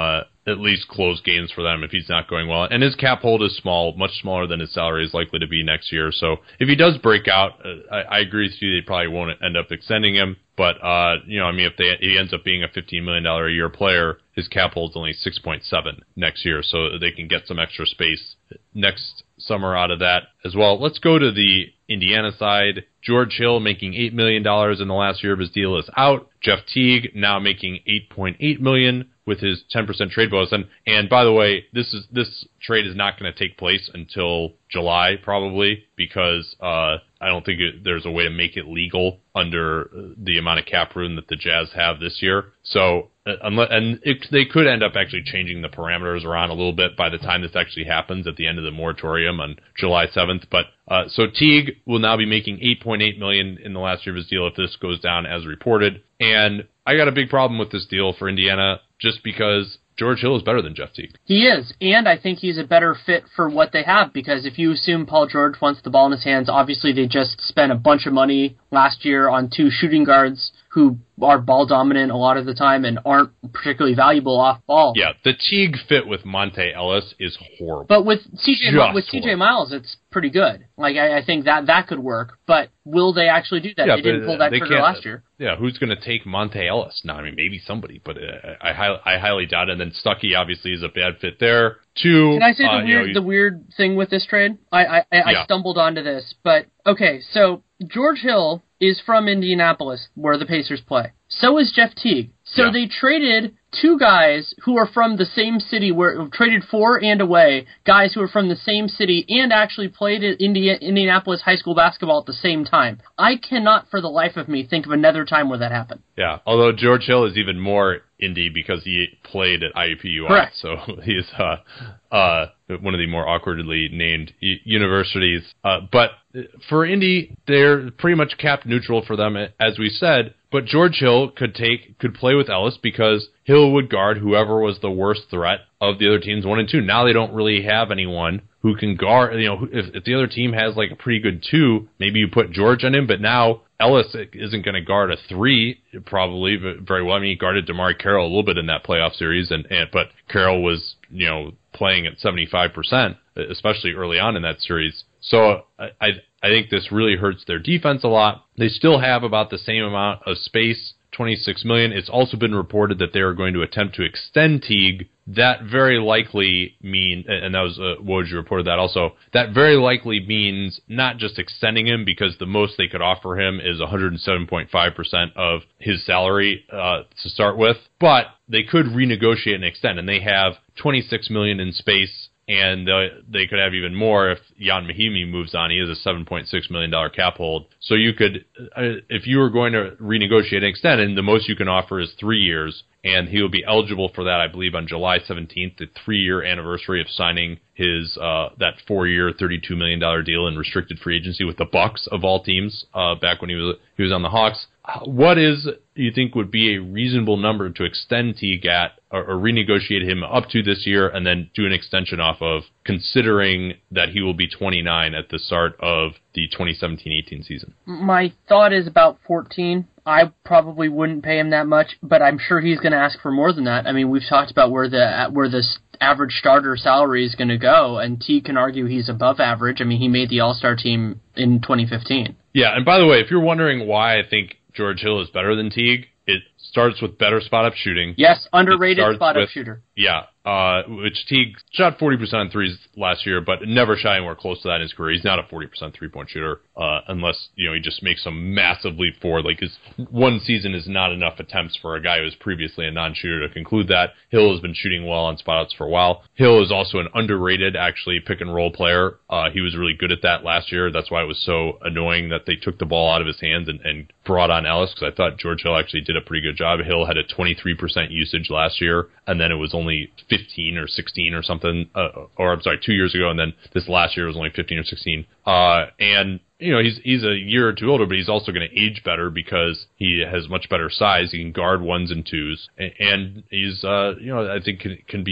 at least close games for them if he's not going well. And his cap hold is small, much smaller than his salary is likely to be next year. So if he does break out, uh, I, I agree with you. They probably won't end up extending him. But, uh, you know, I mean, if they, he ends up being a fifteen million dollars a year player, his cap hold's only six point seven next year. So they can get some extra space next summer out of that as well. Let's go to the Indiana side. George Hill making eight million dollars in the last year of his deal is out. Jeff Teague now making eight point eight million dollars with his ten percent trade bonus. And, and by the way, this is this trade is not going to take place until July probably because uh, I don't think it, there's a way to make it legal under the amount of cap room that the Jazz have this year. So uh, unless, and it, they could end up actually changing the parameters around a little bit by the time this actually happens at the end of the moratorium on July seventh. But uh, so Teague will now be making eight point eight million dollars in the last year of his deal if this goes down as reported. And I got a big problem with this deal for Indiana just because George Hill is better than Jeff Teague. He is, and I think he's a better fit for what they have, because if you assume Paul George wants the ball in his hands, obviously they just spent a bunch of money last year on two shooting guards who are ball dominant a lot of the time and aren't particularly valuable off ball. Yeah, the Teague fit with Monte Ellis is horrible. But with C J Just with C J Miles, it's pretty good. Like I, I think that that could work. But will they actually do that? Yeah, they didn't pull that trigger last year. Yeah, who's going to take Monte Ellis? No, I mean maybe somebody, but uh, I highly, I highly doubt it. And then Stuckey obviously is a bad fit there. Two. Can I say the uh, weird you know, the weird thing with this trade? I I, I, yeah. I stumbled onto this, but okay, so George Hill is from Indianapolis, where the Pacers play. So is Jeff Teague. So yeah. they traded two guys who are from the same city, where traded for and away, guys who are from the same city and actually played at Indi- Indianapolis high school basketball at the same time. I cannot for the life of me think of another time where that happened. Yeah, although George Hill is even more Indy because he played at I U P U I. Correct. So he is uh, uh, one of the more awkwardly named u- universities. Uh, but for Indy, they're pretty much cap neutral for them, as we said. But George Hill could take could play with Ellis because Hill would guard whoever was the worst threat of the other teams one and two. Now they don't really have anyone who can guard. You know, if, if the other team has like a pretty good two, maybe you put George on him. But now Ellis isn't going to guard a three probably very well. I mean, he guarded DeMar Carroll a little bit in that playoff series, and, and but Carroll was you know playing at seventy-five percent, especially early on in that series. So I, I I think this really hurts their defense a lot. They still have about the same amount of space, twenty-six million dollars. It's also been reported that they are going to attempt to extend Teague. That very likely mean, and that was uh, Woj reported that also. That very likely means not just extending him because the most they could offer him is one hundred seven point five percent of his salary uh, to start with, but they could renegotiate and extend, and they have twenty-six million dollars in space. And uh, they could have even more if Jan Mahimi moves on. He has a seven point six million dollars cap hold. So you could, uh, if you were going to renegotiate and extend, and the most you can offer is three years, and he will be eligible for that, I believe, on July seventeenth, the three-year anniversary of signing his uh, that four-year, thirty-two million dollars deal in restricted free agency with the Bucks of all teams uh, back when he was he was on the Hawks. What is you think would be a reasonable number to extend Teague at or, or renegotiate him up to this year and then do an extension off of, considering that he will be twenty-nine at the start of the twenty seventeen eighteen season? My thought is about fourteen. I probably wouldn't pay him that much, but I'm sure he's going to ask for more than that. I mean, we've talked about where the where the average starter salary is going to go, and Teague can argue he's above average. I mean, he made the All-Star team in twenty fifteen. Yeah, and by the way, if you're wondering why I think George Hill is better than Teague, it starts with better spot-up shooting. Yes, underrated spot-up shooter. Yeah, uh, which Teague shot forty percent on threes last year, but never shot anywhere close to that in his career. He's not a forty percent three-point shooter, uh, unless, you know, he just makes some massive leap forward. Like, his one season is not enough attempts for a guy who was previously a non-shooter to conclude that. Hill has been shooting well on spot-ups for a while. Hill is also an underrated, actually, pick-and-roll player. Uh, he was really good at that last year. That's why it was so annoying that they took the ball out of his hands and, and brought on Ellis, because I thought George Hill actually did a pretty good job. Hill had a twenty-three percent usage last year, and then it was only fifteen or sixteen or something, uh, or I'm sorry, two years ago, and then this last year was only fifteen or sixteen. Uh, and you know, he's he's a year or two older, but he's also going to age better because he has much better size. He can guard ones and twos, and, and he's uh, you know, I think can, can be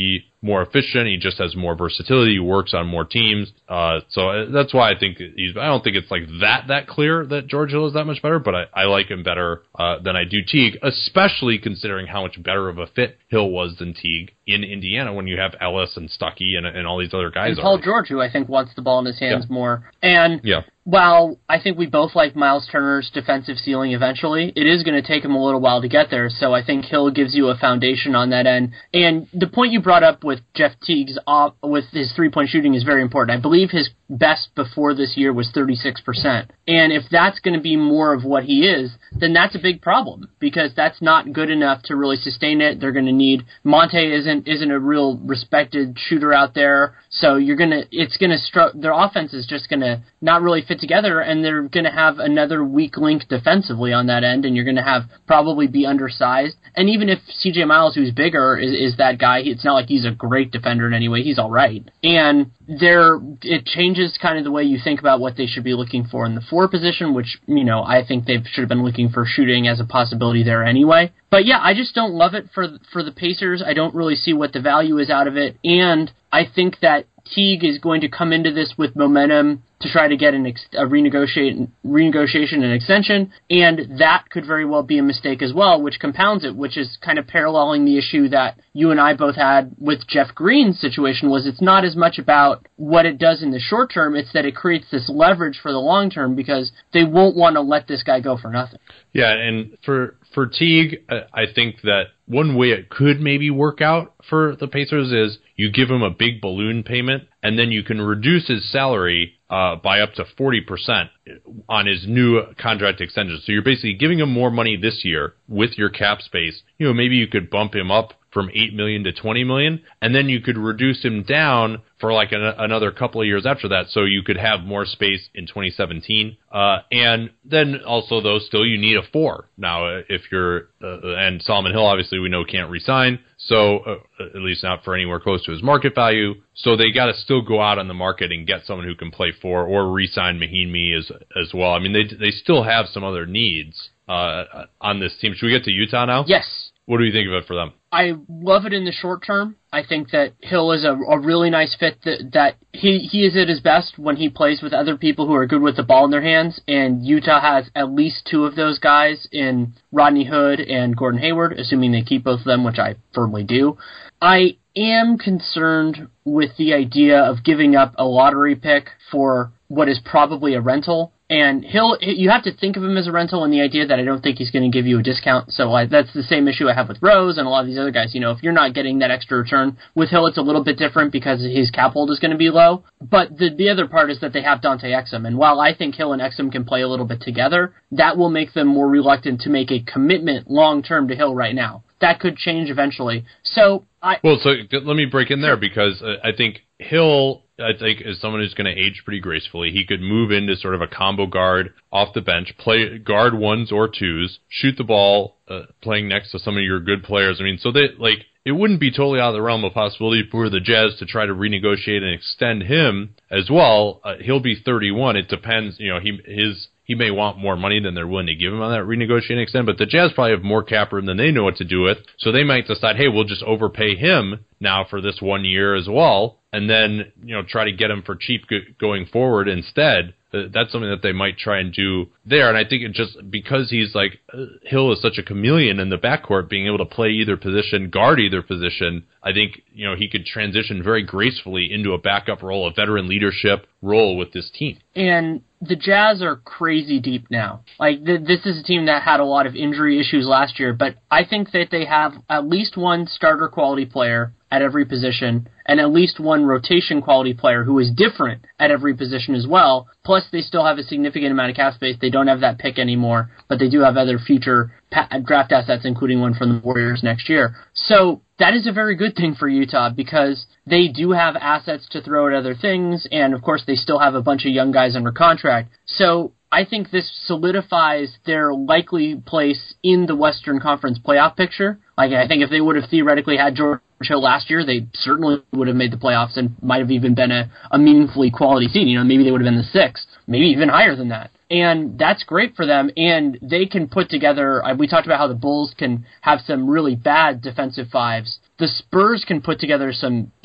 more efficient. He just has more versatility. He works on more teams. Uh, so that's why I think he's, I don't think it's like that, that clear that George Hill is that much better, but I, I like him better, uh, than I do Teague, especially considering how much better of a fit Hill was than Teague in Indiana when you have Ellis and Stuckey and, and all these other guys. And Paul already. George, who I think wants the ball in his hands yeah. more. And yeah. while I think we both like Miles Turner's defensive ceiling eventually, it is going to take him a little while to get there. So I think Hill gives you a foundation on that end. And the point you brought up with Jeff Teague's off, with his three-point shooting is very important. I believe his best before this year was thirty-six percent. And if that's going to be more of what he is, then that's a big problem because that's not good enough to really sustain it. They're going to need Monte isn't isn't a real respected shooter out there, so you're gonna it's gonna stru- their offense is just gonna not really fit together, and they're gonna have another weak link defensively on that end, and you're gonna have probably be undersized. And even if C J Miles, who's bigger, is, is that guy, it's not like he's a great defender in any way. He's all right, and there it changes kind of the way you think about what they should be looking for in the four position, which, you know, I think they should have been looking for shooting as a possibility there anyway. But yeah, I just don't love it for for the Pacers. I don't really see what the value is out of it, and I think that Teague is going to come into this with momentum to try to get an ex- a renegotiate, renegotiation and extension, and that could very well be a mistake as well, which compounds it, which is kind of paralleling the issue that you and I both had with Jeff Green's situation, was it's not as much about what it does in the short term, it's that it creates this leverage for the long term because they won't want to let this guy go for nothing. Yeah, and for for Teague, I think that one way it could maybe work out for the Pacers is you give him a big balloon payment, and then you can reduce his salary uh, by up to forty percent on his new contract extension. So you're basically giving him more money this year with your cap space. You know, maybe you could bump him up from eight million dollars to twenty million dollars, and then you could reduce him down for like an, another couple of years after that, so you could have more space in twenty seventeen. Uh, and then also, though, still you need a four. Now, if you're, uh, and Solomon Hill, obviously, we know can't resign, so uh, at least not for anywhere close to his market value. So they got to still go out on the market and get someone who can play four or re-sign Mahinmi as, as well. I mean, they they still have some other needs uh, on this team. Should we get to Utah now? Yes. What do you think of it for them? I love it in the short term. I think that Hill is a, a really nice fit, that, that he, he is at his best when he plays with other people who are good with the ball in their hands, and Utah has at least two of those guys in Rodney Hood and Gordon Hayward, assuming they keep both of them, which I firmly do. I am concerned with the idea of giving up a lottery pick for what is probably a rental. And Hill, you have to think of him as a rental, and the idea that I don't think he's going to give you a discount. So I, that's the same issue I have with Rose and a lot of these other guys. You know, if you're not getting that extra return with Hill, it's a little bit different because his cap hold is going to be low. But the the other part is that they have Dante Exum, and while I think Hill and Exum can play a little bit together, that will make them more reluctant to make a commitment long term to Hill right now. That could change eventually. So I well, so let me break in there because uh, I think Hill, I think, is someone who's going to age pretty gracefully. He could move into sort of a combo guard off the bench, play guard ones or twos, shoot the ball, uh, playing next to some of your good players. I mean, so they like it wouldn't be totally out of the realm of possibility for the Jazz to try to renegotiate and extend him as well. Uh, he'll be thirty-one. It depends. You know, he his. He may want more money than they're willing to give him on that renegotiating extent, but the Jazz probably have more cap room than they know what to do with, so they might decide, hey, we'll just overpay him now for this one year as well, and then, you know, try to get him for cheap going forward instead. That's something that they might try and do there, and I think it just because he's like Hill is such a chameleon in the backcourt, being able to play either position, guard either position, I think, you know, he could transition very gracefully into a backup role, a veteran leadership role with this team. And the Jazz are crazy deep now. Like, th- this is a team that had a lot of injury issues last year, but I think that they have at least one starter quality player at every position, and at least one rotation quality player who is different at every position as well. Plus, they still have a significant amount of cap space. They don't have that pick anymore, but they do have other future pa- draft assets, including one from the Warriors next year. So that is a very good thing for Utah because they do have assets to throw at other things, and of course they still have a bunch of young guys under contract. So I think this solidifies their likely place in the Western Conference playoff picture. Like, I think if they would have theoretically had George Hill last year, they certainly would have made the playoffs and might have even been a, a meaningfully quality seed. You know, maybe they would have been the sixth, maybe even higher than that. And that's great for them, and they can put together, we talked about how the Bulls can have some really bad defensive fives. The Spurs can put together some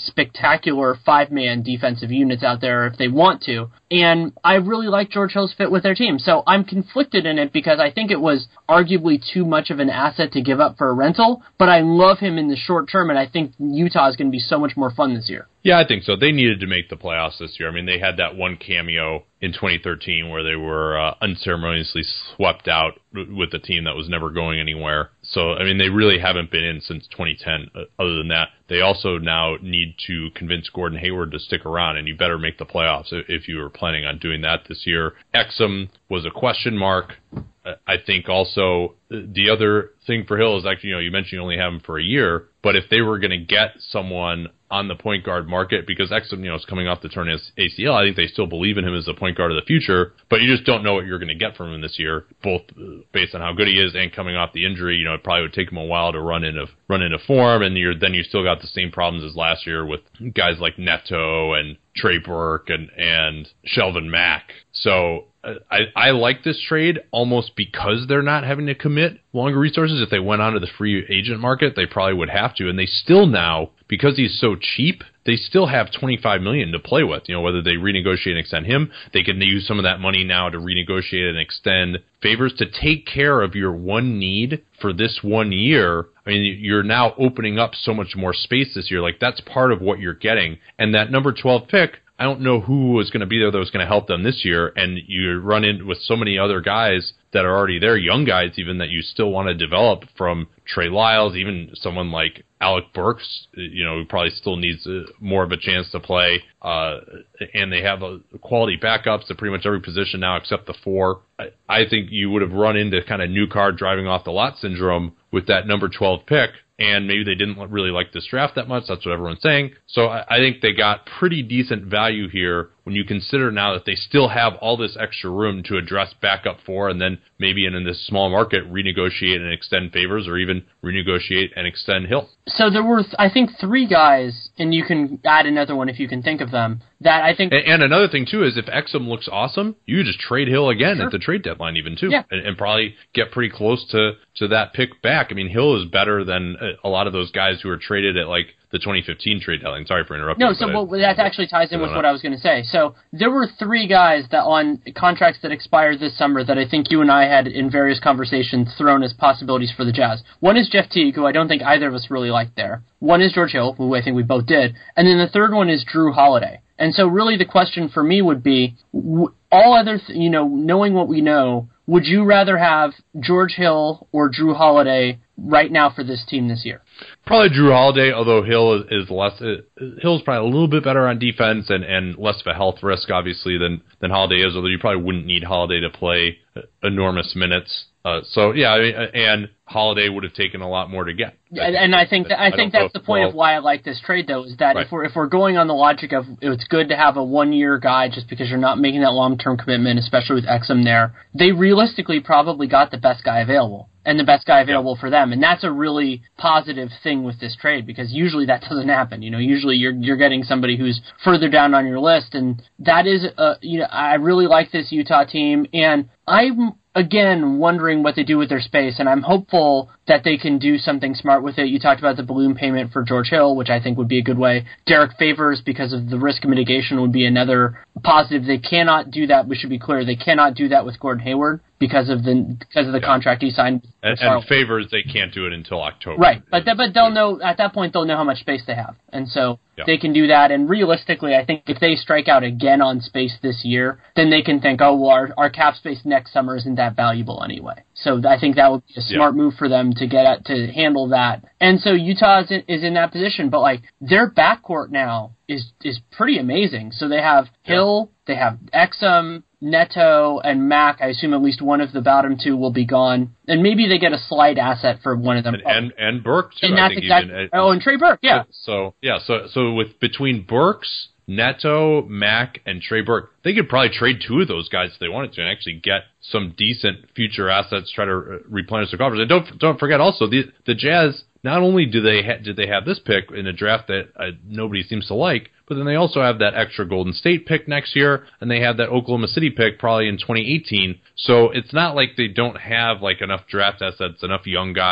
spectacular five-man defensive units out there if they want to. And I really like George Hill's fit with their team. So I'm conflicted in it because I think it was arguably too much of an asset to give up for a rental, but I love him in the short term, and I think Utah is going to be so much more fun this year. Yeah, I think so. They needed to make the playoffs this year. I mean, they had that one cameo in twenty thirteen where they were uh, unceremoniously swept out with a team that was never going anywhere. So, I mean, they really haven't been in since twenty ten. Uh, other than that, they also now need to convince Gordon Hayward to stick around, and you better make the playoffs if you were planning on doing that this year. Exum was a question mark. I think also the other thing for Hill is actually, you know, you mentioned you only have him for a year, but if they were going to get someone on the point guard market, because Exum, you know, is coming off the torn A C L, I think they still believe in him as a point guard of the future, but you just don't know what you're going to get from him this year, both based on how good he is and coming off the injury. You know, it probably would take him a while to run into run into form, and you're then you still got the same problems as last year with guys like Neto and Trey Burke and and Shelvin Mack. So I, I like this trade almost because they're not having to commit longer resources. If they went onto the free agent market, they probably would have to. And they still now, because he's so cheap, they still have twenty-five million dollars to play with. You know, whether they renegotiate and extend him, they can use some of that money now to renegotiate and extend Favors to take care of your one need for this one year. I mean, you're now opening up so much more space this year. Like, that's part of what you're getting. And that number twelve pick, I don't know who was going to be there that was going to help them this year, and you run in with so many other guys that are already there, young guys even, that you still want to develop, from Trey Lyles, even someone like Alec Burks, you know, who probably still needs uh, more of a chance to play, uh, and they have a quality backups at pretty much every position now except the four. I, I think you would have run into kind of new car driving off the lot syndrome with that number twelve pick. And maybe they didn't really like this draft that much. That's what everyone's saying. So I, I think they got pretty decent value here when you consider now that they still have all this extra room to address backup four, and then maybe in, in this small market renegotiate and extend Favors, or even renegotiate and extend Hill. So there were, I think, three guys, and you can add another one if you can think of them, that I think... And, and another thing, too, is if Exum looks awesome, you just trade Hill again sure. at the trade deadline even, too, yeah. and, and probably get pretty close to, to that pick back. I mean, Hill is better than a lot of those guys who were traded at, like, the twenty fifteen trade deadline. Sorry for interrupting. No, so well, that actually ties in with what I was going to say. So there were three guys that on contracts that expired this summer that I think you and I had in various conversations thrown as possibilities for the Jazz. One is Jeff Teague, who I don't think either of us really liked there. One is George Hill, who I think we both did. And then the third one is Drew Holiday. And so really the question for me would be, all other, th- you know, knowing what we know, would you rather have George Hill or Drew Holiday right now for this team this year? Probably Drew Holiday, although Hill is, is less. Uh, Hill's probably a little bit better on defense and, and less of a health risk, obviously, than, than Holiday is, although you probably wouldn't need Holiday to play enormous minutes. Uh, so, yeah, I mean, and Holiday would have taken a lot more to get. I and, and I think that, I, I think that's the point well, of why I like this trade, though, is that right. if we're if we're going on the logic of it's good to have a one-year guy just because you're not making that long-term commitment, especially with Exum there, they realistically probably got the best guy available. And the best guy available yeah. for them. And that's a really positive thing with this trade, because usually that doesn't happen. You know, usually you're you're getting somebody who's further down on your list, and that is, uh, you know, I really like this Utah team, and I'm again wondering what they do with their space, and I'm hopeful that they can do something smart with it. You talked about the balloon payment for George Hill, which I think would be a good way. Derek Favors, because of the risk mitigation, would be another positive. They cannot do that. We should be clear. They cannot do that with Gordon Hayward because of the because of the yeah. contract he signed. And, and Favors, they can't do it until October. Right, but th- but they'll know at that point. They'll know how much space they have, and so yeah. they can do that. And realistically, I think if they strike out again on space this year, then they can think, oh well, our our cap space next summer isn't that valuable anyway. So I think that would be a smart yeah. move for them to get at to handle that. And so Utah is in, is in that position, but like their backcourt now is is pretty amazing. So they have yeah. Hill, they have Exum, Neto, and Mack. I assume at least one of the bottom two will be gone, and maybe they get a slight asset for one of them. And and, and Burke too. And I that's think exactly. even, oh, and Trey Burke, yeah. So, so yeah, so so with between Burks, Neto, Mack, and Trey Burke, they could probably trade two of those guys if they wanted to and actually get some decent future assets, try to replenish their coffers. And don't don't forget also the the Jazz. Not only do they ha- did they have this pick in a draft that uh, nobody seems to like, but then they also have that extra Golden State pick next year, and they have that Oklahoma City pick probably in twenty eighteen. So it's not like they don't have like enough draft assets, enough young guys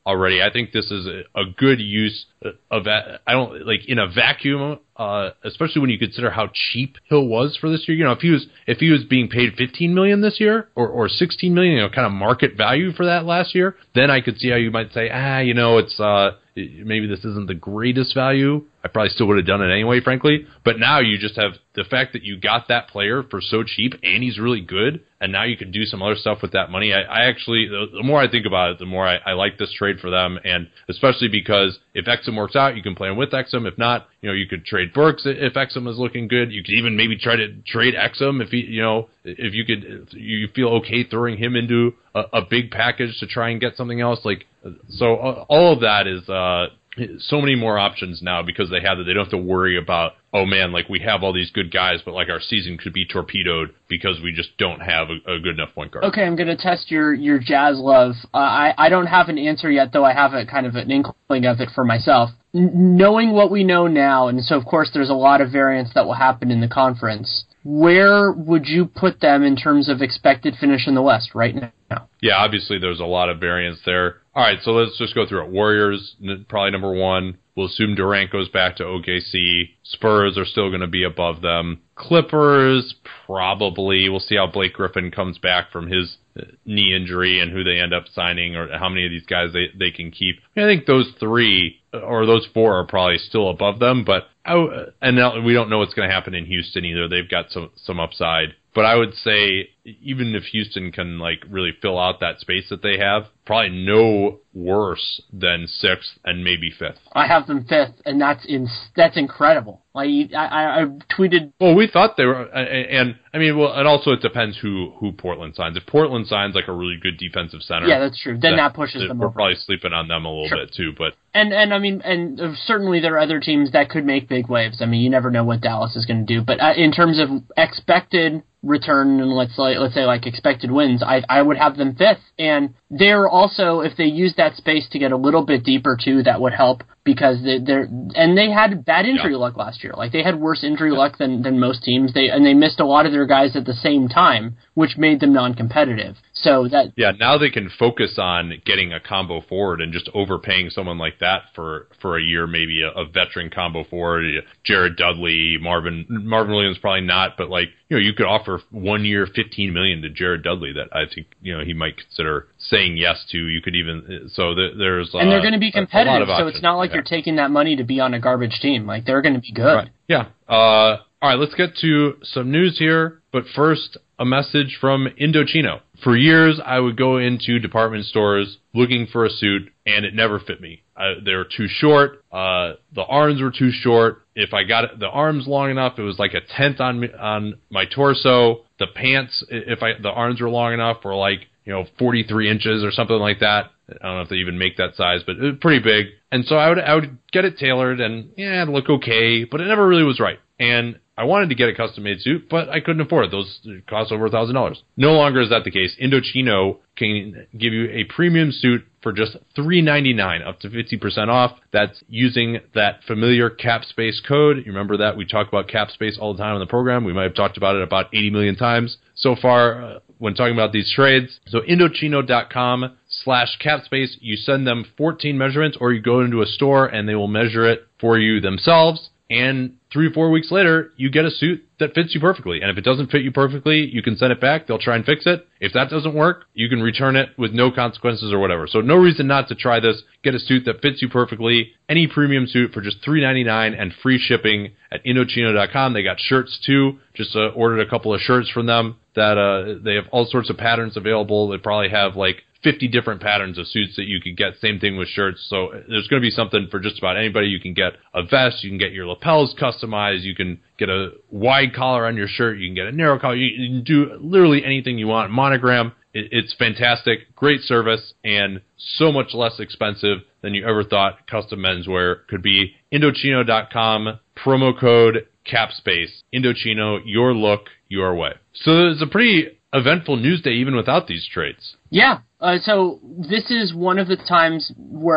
already. I think this is a, a good use of that. I don't like in a vacuum, uh, especially when you consider how cheap Hill was for this year. You know, if he was if he was being paid fifteen million dollars this year or, or sixteen million dollars, you know, kind of market value for that last year, then I could see how you might say, ah, you know, it's uh, maybe this isn't the greatest value. I probably still would have done it anyway, frankly. But now you just have the fact that you got that player for so cheap and he's really good, and now you can do some other stuff with that money. I, I actually, the, the more I think about it, the more I, I like this trade for them, and especially because if Exum works out, you can play him with Exum. If not, you know, you could trade Burks if Exum is looking good. You could even maybe try to trade Exum if he, you know, if you could, if you feel okay throwing him into a, a big package to try and get something else. Like, so uh, all of that is, uh, so many more options now because they have that. They don't have to worry about, oh man, like we have all these good guys, but like our season could be torpedoed because we just don't have a, a good enough point guard. Okay, I'm going to test your, your Jazz love. Uh, I, I don't have an answer yet, though I have a kind of an inkling of it for myself. N- knowing what we know now, and so of course there's a lot of variance that will happen in the conference, where would you put them in terms of expected finish in the West right now? Yeah, obviously there's a lot of variance there. All right, so let's just go through it. Warriors, probably number one. We'll assume Durant goes back to O K C. Spurs are still going to be above them. Clippers, probably. We'll see how Blake Griffin comes back from his knee injury and who they end up signing or how many of these guys they, they can keep. I think those three or those four are probably still above them, but I, and now we don't know what's going to happen in Houston either. They've got some, some upside. But I would say even if Houston can like really fill out that space that they have, probably no worse than sixth and maybe fifth. I have them fifth, and that's in, that's incredible. Like I, I tweeted. Well, we thought they were, and I mean, well, and also it depends who who Portland signs. If Portland signs like a really good defensive center, yeah, that's true. Then that, that pushes that them. We're over. probably sleeping on them a little sure. bit too, but and and I mean, and certainly there are other teams that could make big waves. I mean, you never know what Dallas is going to do, but uh, in terms of expected return and let's say, let's say like expected wins, I I would have them fifth, and they're also, if they use that space to get a little bit deeper too, that would help because they, they're and they had bad injury yeah. luck last year. Like they had worse injury yeah. luck than, than most teams. They and they missed a lot of their guys at the same time, which made them non-competitive. So that yeah, now they can focus on getting a combo forward and just overpaying someone like that for, for a year, maybe a, a veteran combo forward, Jared Dudley, Marvin Marvin Williams probably not, but like you know you could offer one year fifteen million to Jared Dudley that I think you know he might consider saying yes to. You could even so there, there's and they're uh, going to be competitive, so options. It's not like yeah. you're taking that money to be on a garbage team. Like they're going to be good. Right. Yeah. Uh, all right, let's get to some news here. But first, a message from Indochino. For years, I would go into department stores looking for a suit, and it never fit me. I, they were too short. Uh, the arms were too short. If I got it, the arms long enough, it was like a tenth on me, on my torso. The pants, if I the arms were long enough, were like you know forty-three inches or something like that. I don't know if they even make that size, but it was pretty big. And so I would I would get it tailored, and yeah, it'd look okay, but it never really was right. And I wanted to get a custom-made suit, but I couldn't afford it. Those cost over one thousand dollars. No longer is that the case. Indochino can give you a premium suit for just three ninety-nine, up to fifty percent off. That's using that familiar CapSpace code. You remember that? We talk about CapSpace all the time on the program. We might have talked about it about eighty million times so far uh, when talking about these trades. So Indochino.com slash CapSpace. You send them fourteen measurements, or you go into a store and they will measure it for you themselves. And three or four weeks later, you get a suit that fits you perfectly. And if it doesn't fit you perfectly, you can send it back. They'll try and fix it. If that doesn't work, you can return it with no consequences or whatever. So no reason not to try this. Get a suit that fits you perfectly. Any premium suit for just three ninety-nine and free shipping at Indochino dot com. They got shirts too. Just uh, ordered a couple of shirts from them that uh, they have all sorts of patterns available. They probably have like fifty different patterns of suits that you could get. Same thing with shirts. So there's going to be something for just about anybody. You can get a vest. You can get your lapels customized. You can get a wide collar on your shirt. You can get a narrow collar. You can do literally anything you want. Monogram. It's fantastic. Great service and so much less expensive than you ever thought custom menswear could be. Indochino dot com, promo code CAPSPACE. Indochino, your look, your way. So it's a pretty eventful news day even without these trades. Yeah. Uh, so this is one of the times where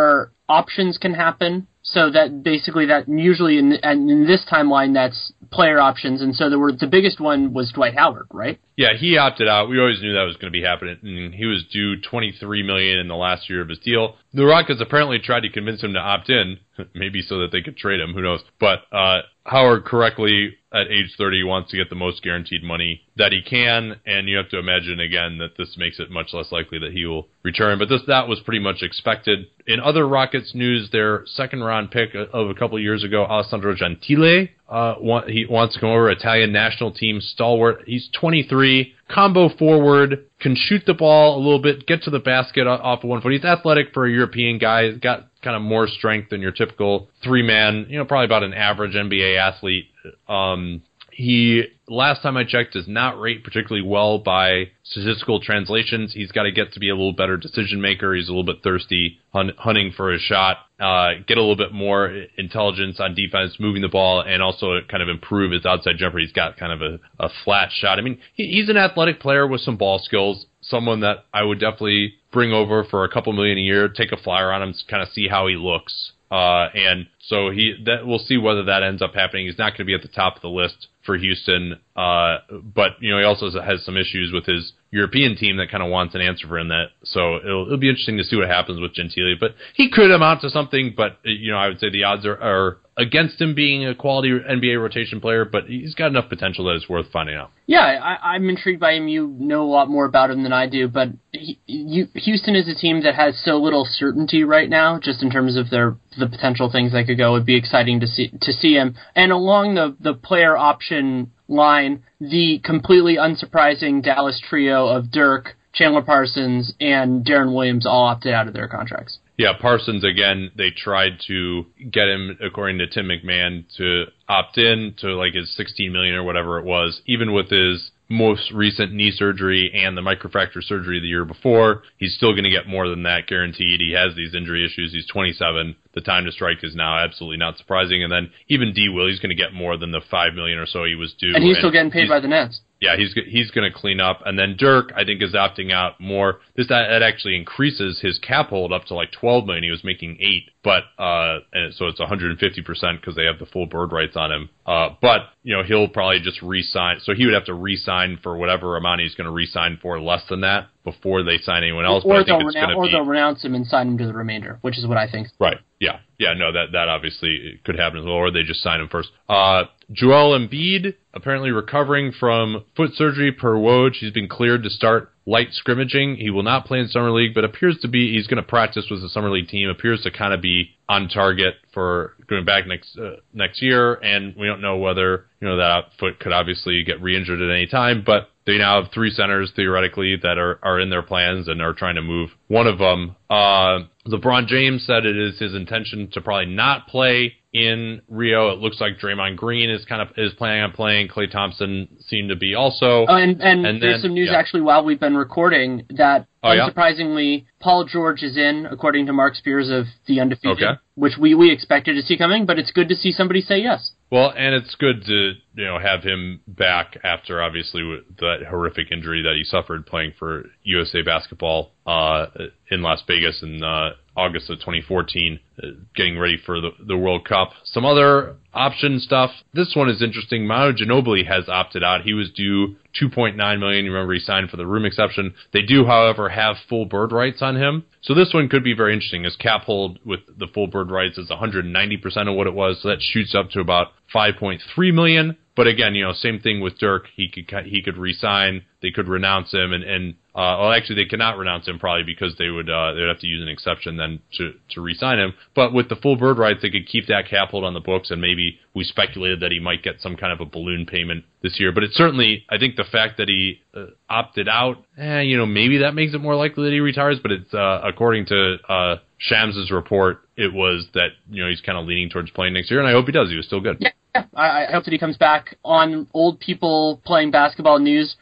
options can happen. So that basically that usually in, in this timeline that's player options, and so there were the biggest one was Dwight Howard, right? Yeah, he opted out. We always knew that was going to be happening. And he was due twenty-three million dollars in the last year of his deal. The Rockets apparently tried to convince him to opt in, maybe so that they could trade him. Who knows? But uh, Howard correctly at age thirty wants to get the most guaranteed money that he can, and you have to imagine again that this makes it much less likely that he will return. But this that was pretty much expected. In other Rockets news, their second round pick of a couple of years ago, Alessandro Gentile, uh, want, he wants to come over, Italian national team stalwart. He's twenty-three, combo forward, can shoot the ball a little bit, get to the basket off of one foot. He's athletic for a European guy. He's got kind of more strength than your typical three-man, you know, probably about an average N B A athlete. Um, he, last time I checked, does not rate particularly well by statistical translations. He's got to get to be a little better decision maker. He's a little bit thirsty, hun- hunting for his shot, uh, get a little bit more intelligence on defense, moving the ball, and also kind of improve his outside jumper. He's got kind of a, a flat shot. I mean, he, he's an athletic player with some ball skills, someone that I would definitely bring over for a couple million a year, take a flyer on him, kind of see how he looks. Uh, and so he, that we'll see whether that ends up happening. He's not going to be at the top of the list for Houston. Uh, but, you know, he also has some issues with his European team that kind of wants an answer for him that, so it'll, it'll be interesting to see what happens with Gentile, but he could amount to something, but, you know, I would say the odds are, are against him being a quality N B A rotation player, but he's got enough potential that it's worth finding out. Yeah, I, I'm intrigued by him. You know a lot more about him than I do, but he, you, Houston is a team that has so little certainty right now, just in terms of their the potential things that could go. It'd be exciting to see to see him. And along the, the player option line, the completely unsurprising Dallas trio of Dirk, Chandler Parsons, and Deron Williams all opted out of their contracts. Yeah, Parsons, again, they tried to get him, according to Tim McMahon, to opt in to like his sixteen million dollars or whatever it was, even with his most recent knee surgery and the microfracture surgery the year before. He's still going to get more than that guaranteed. He has these injury issues. He's twenty-seven. The time to strike is now absolutely not surprising. And then even D. Will, he's going to get more than the five million dollars or so he was due. And he's still getting paid by the Nets. Yeah, he's he's going to clean up. And then Dirk, I think, is opting out more. This that, that actually increases his cap hold up to like twelve million dollars. He was making eight, but uh, and so it's one hundred fifty percent because they have the full bird rights on him. Uh, but you know he'll probably just re-sign. So he would have to re-sign for whatever amount he's going to re-sign for, less than that, before they sign anyone else. Or, but I think they'll, it's renounce, gonna or be, they'll renounce him and sign him to the remainder, which is what I think. Right. Yeah. Yeah. No, that that obviously could happen as well, or they just sign him first. Uh, Joel Embiid, apparently recovering from foot surgery per Woj. He's been cleared to start light scrimmaging. He will not play in Summer League, but appears to be, he's going to practice with the Summer League team, appears to kind of be on target for going back next uh, next year, and we don't know whether, you know, that foot could obviously get re-injured at any time, but they now have three centers, theoretically, that are, are in their plans and are trying to move one of them. Uh, LeBron James said it is his intention to probably not play in Rio. It looks like Draymond Green is kind of is planning on playing. Klay Thompson seemed to be also. Oh, and, and, and there's then, some news yeah. actually while we've been recording that, oh, unsurprisingly, yeah? Paul George is in, according to Mark Spears of The Undefeated, okay. which we, we expected to see coming, but it's good to see somebody say yes. Well, and it's good to, you know, have him back after, obviously, that horrific injury that he suffered playing for U S A Basketball uh, in Las Vegas in uh, August of twenty fourteen, uh, getting ready for the, the World Cup. Some other option stuff. This one is interesting. Manu Ginobili has opted out. He was due two point nine million dollars. You remember he signed for the room exception. They do, however, have full bird rights on him. So this one could be very interesting. His cap hold with the full bird rights is one hundred ninety percent of what it was. So that shoots up to about five point three million dollars. But again, you know, same thing with Dirk. He could he could re-sign. They could renounce him, and and uh, well, actually, they cannot renounce him probably because they would uh, they would have to use an exception then to to re-sign him. But with the full bird rights, they could keep that cap hold on the books, and maybe we speculated that he might get some kind of a balloon payment this year. But it's certainly, I think the fact that he uh, opted out, eh, you know, maybe that makes it more likely that he retires. But it's uh, according to uh, Shams' report, it was that, you know, he's kind of leaning towards playing next year, and I hope he does. He was still good. Yeah. Yeah, I, I hope that he comes back. On old people playing basketball news,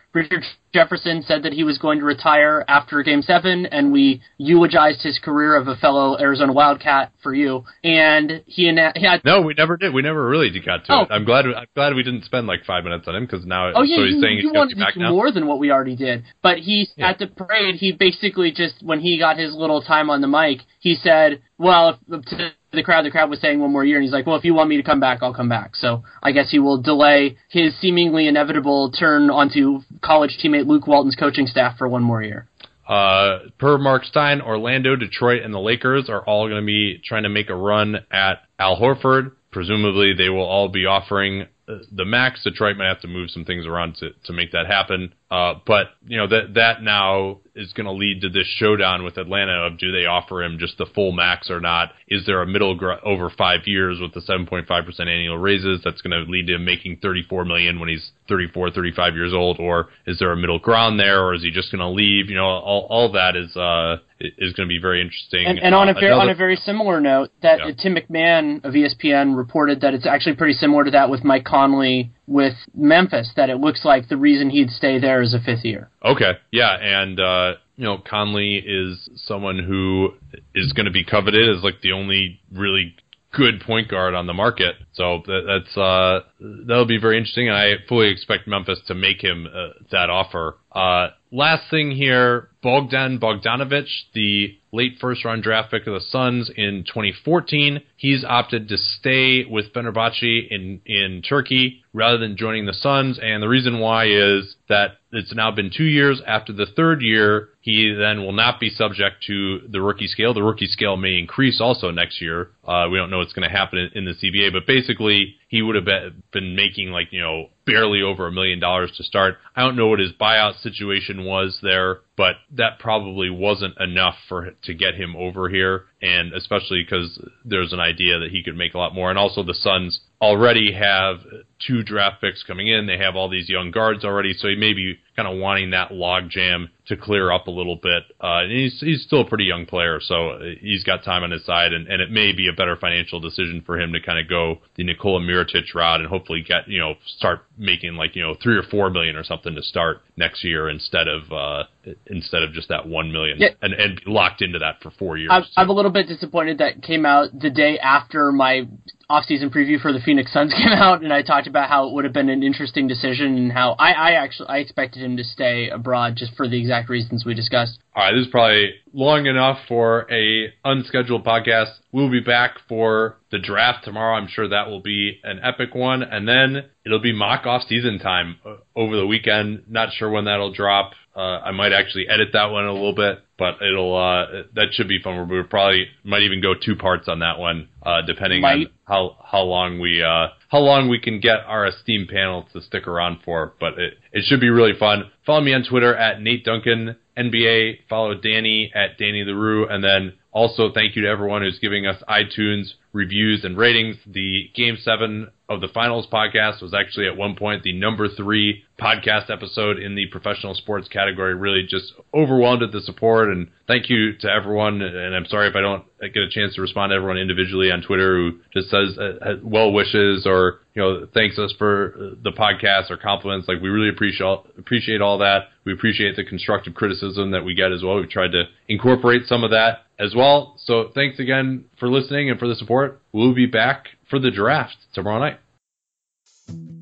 Richard Jefferson said that he was going to retire after Game seven, and we eulogized his career of a fellow Arizona Wildcat for you. And he, and he had... No, we never did. We never really got to oh. it. I'm glad I'm glad we didn't spend like five minutes on him, because now oh, yeah, so he's you, saying you he's going to be wanted back to do now. more than what we already did. But he, yeah. at the parade, he basically just, when he got his little time on the mic, he said, well, if, to the crowd, the crowd was saying one more year, and he's like, well, if you want me to come back, I'll come back. So I guess he will delay his seemingly inevitable turn onto college teammate Luke Walton's coaching staff for one more year. Uh, per Mark Stein, Orlando, Detroit, and the Lakers are all going to be trying to make a run at Al Horford. Presumably, they will all be offering the max. Detroit might have to move some things around to, to make that happen. Uh, but, you know, that that now is going to lead to this showdown with Atlanta of, do they offer him just the full max or not? Is there a middle gr- over five years with the seven point five percent annual raises that's going to lead to him making thirty-four million dollars when he's thirty-four, thirty-five years old? Or is there a middle ground there, or is he just going to leave? You know, all, all that is uh, is going to be very interesting. And, and on, uh, a very, another, on a very similar note, that yeah. Tim McMahon of E S P N reported that it's actually pretty similar to that with Mike Conley with Memphis, that it looks like the reason he'd stay there is a fifth year. Okay, yeah, and uh, you know, Conley is someone who is going to be coveted as like the only really good point guard on the market. So that, that's uh, that'll be very interesting, and I fully expect Memphis to make him uh, that offer. Uh, last thing here, Bogdan Bogdanovic, the late first-round draft pick of the Suns in twenty fourteen, he's opted to stay with Fenerbahce in, in Turkey rather than joining the Suns, and the reason why is that it's now been two years. After the third year, he then will not be subject to the rookie scale. The rookie scale may increase also next year. Uh, we don't know what's going to happen in, in the C B A, but basically he would have been, been making like, you know, barely over a million dollars to start. I don't know what his buyout situation was there, but that probably wasn't enough for to get him over here, and especially because there's an idea that he could make a lot more. And also the Suns already have two draft picks coming in. They have all these young guards already, so he may be kind of wanting that log jam to clear up a little bit. Uh, and he's he's still a pretty young player, so he's got time on his side, and, and it may be a better financial decision for him to kind of go the Nikola Mirotic route and hopefully get, you know, start making like, you know, three or four million or something to start next year instead of uh, instead of just that one million, yeah. and and be locked into that for four years. I'm, so. I'm a little bit disappointed that came out the day after my off-season preview for the Phoenix Suns came out, and I talked about how it would have been an interesting decision and how I, I actually I expected him to stay abroad just for the exact reasons we discussed. All right, this is probably long enough for a unscheduled podcast. We'll be back for the draft tomorrow. I'm sure that will be an epic one, and then it'll be mock off-season time over the weekend. Not sure when that'll drop. Uh, I might actually edit that one a little bit, but it'll uh, that should be fun. We probably might even go two parts on that one, uh, depending might. on how how long we uh, how long we can get our esteemed panel to stick around for. But it it should be really fun. Follow me on Twitter at Nate Duncan N B A. Follow Danny at Danny LaRue, and then also thank you to everyone who's giving us iTunes reviews and ratings. The Game seven of the Finals podcast was actually at one point the number three podcast episode in the professional sports category. Really just overwhelmed at the support, and thank you to everyone. And I'm sorry if I don't get a chance to respond to everyone individually on Twitter who just says uh, well wishes or, you know, thanks us for the podcast or compliments. Like, we really appreciate all, appreciate all that. We appreciate the constructive criticism that we get as well. We've tried to incorporate some of that as well. So thanks again for listening and for the support. We'll be back for the draft tomorrow night.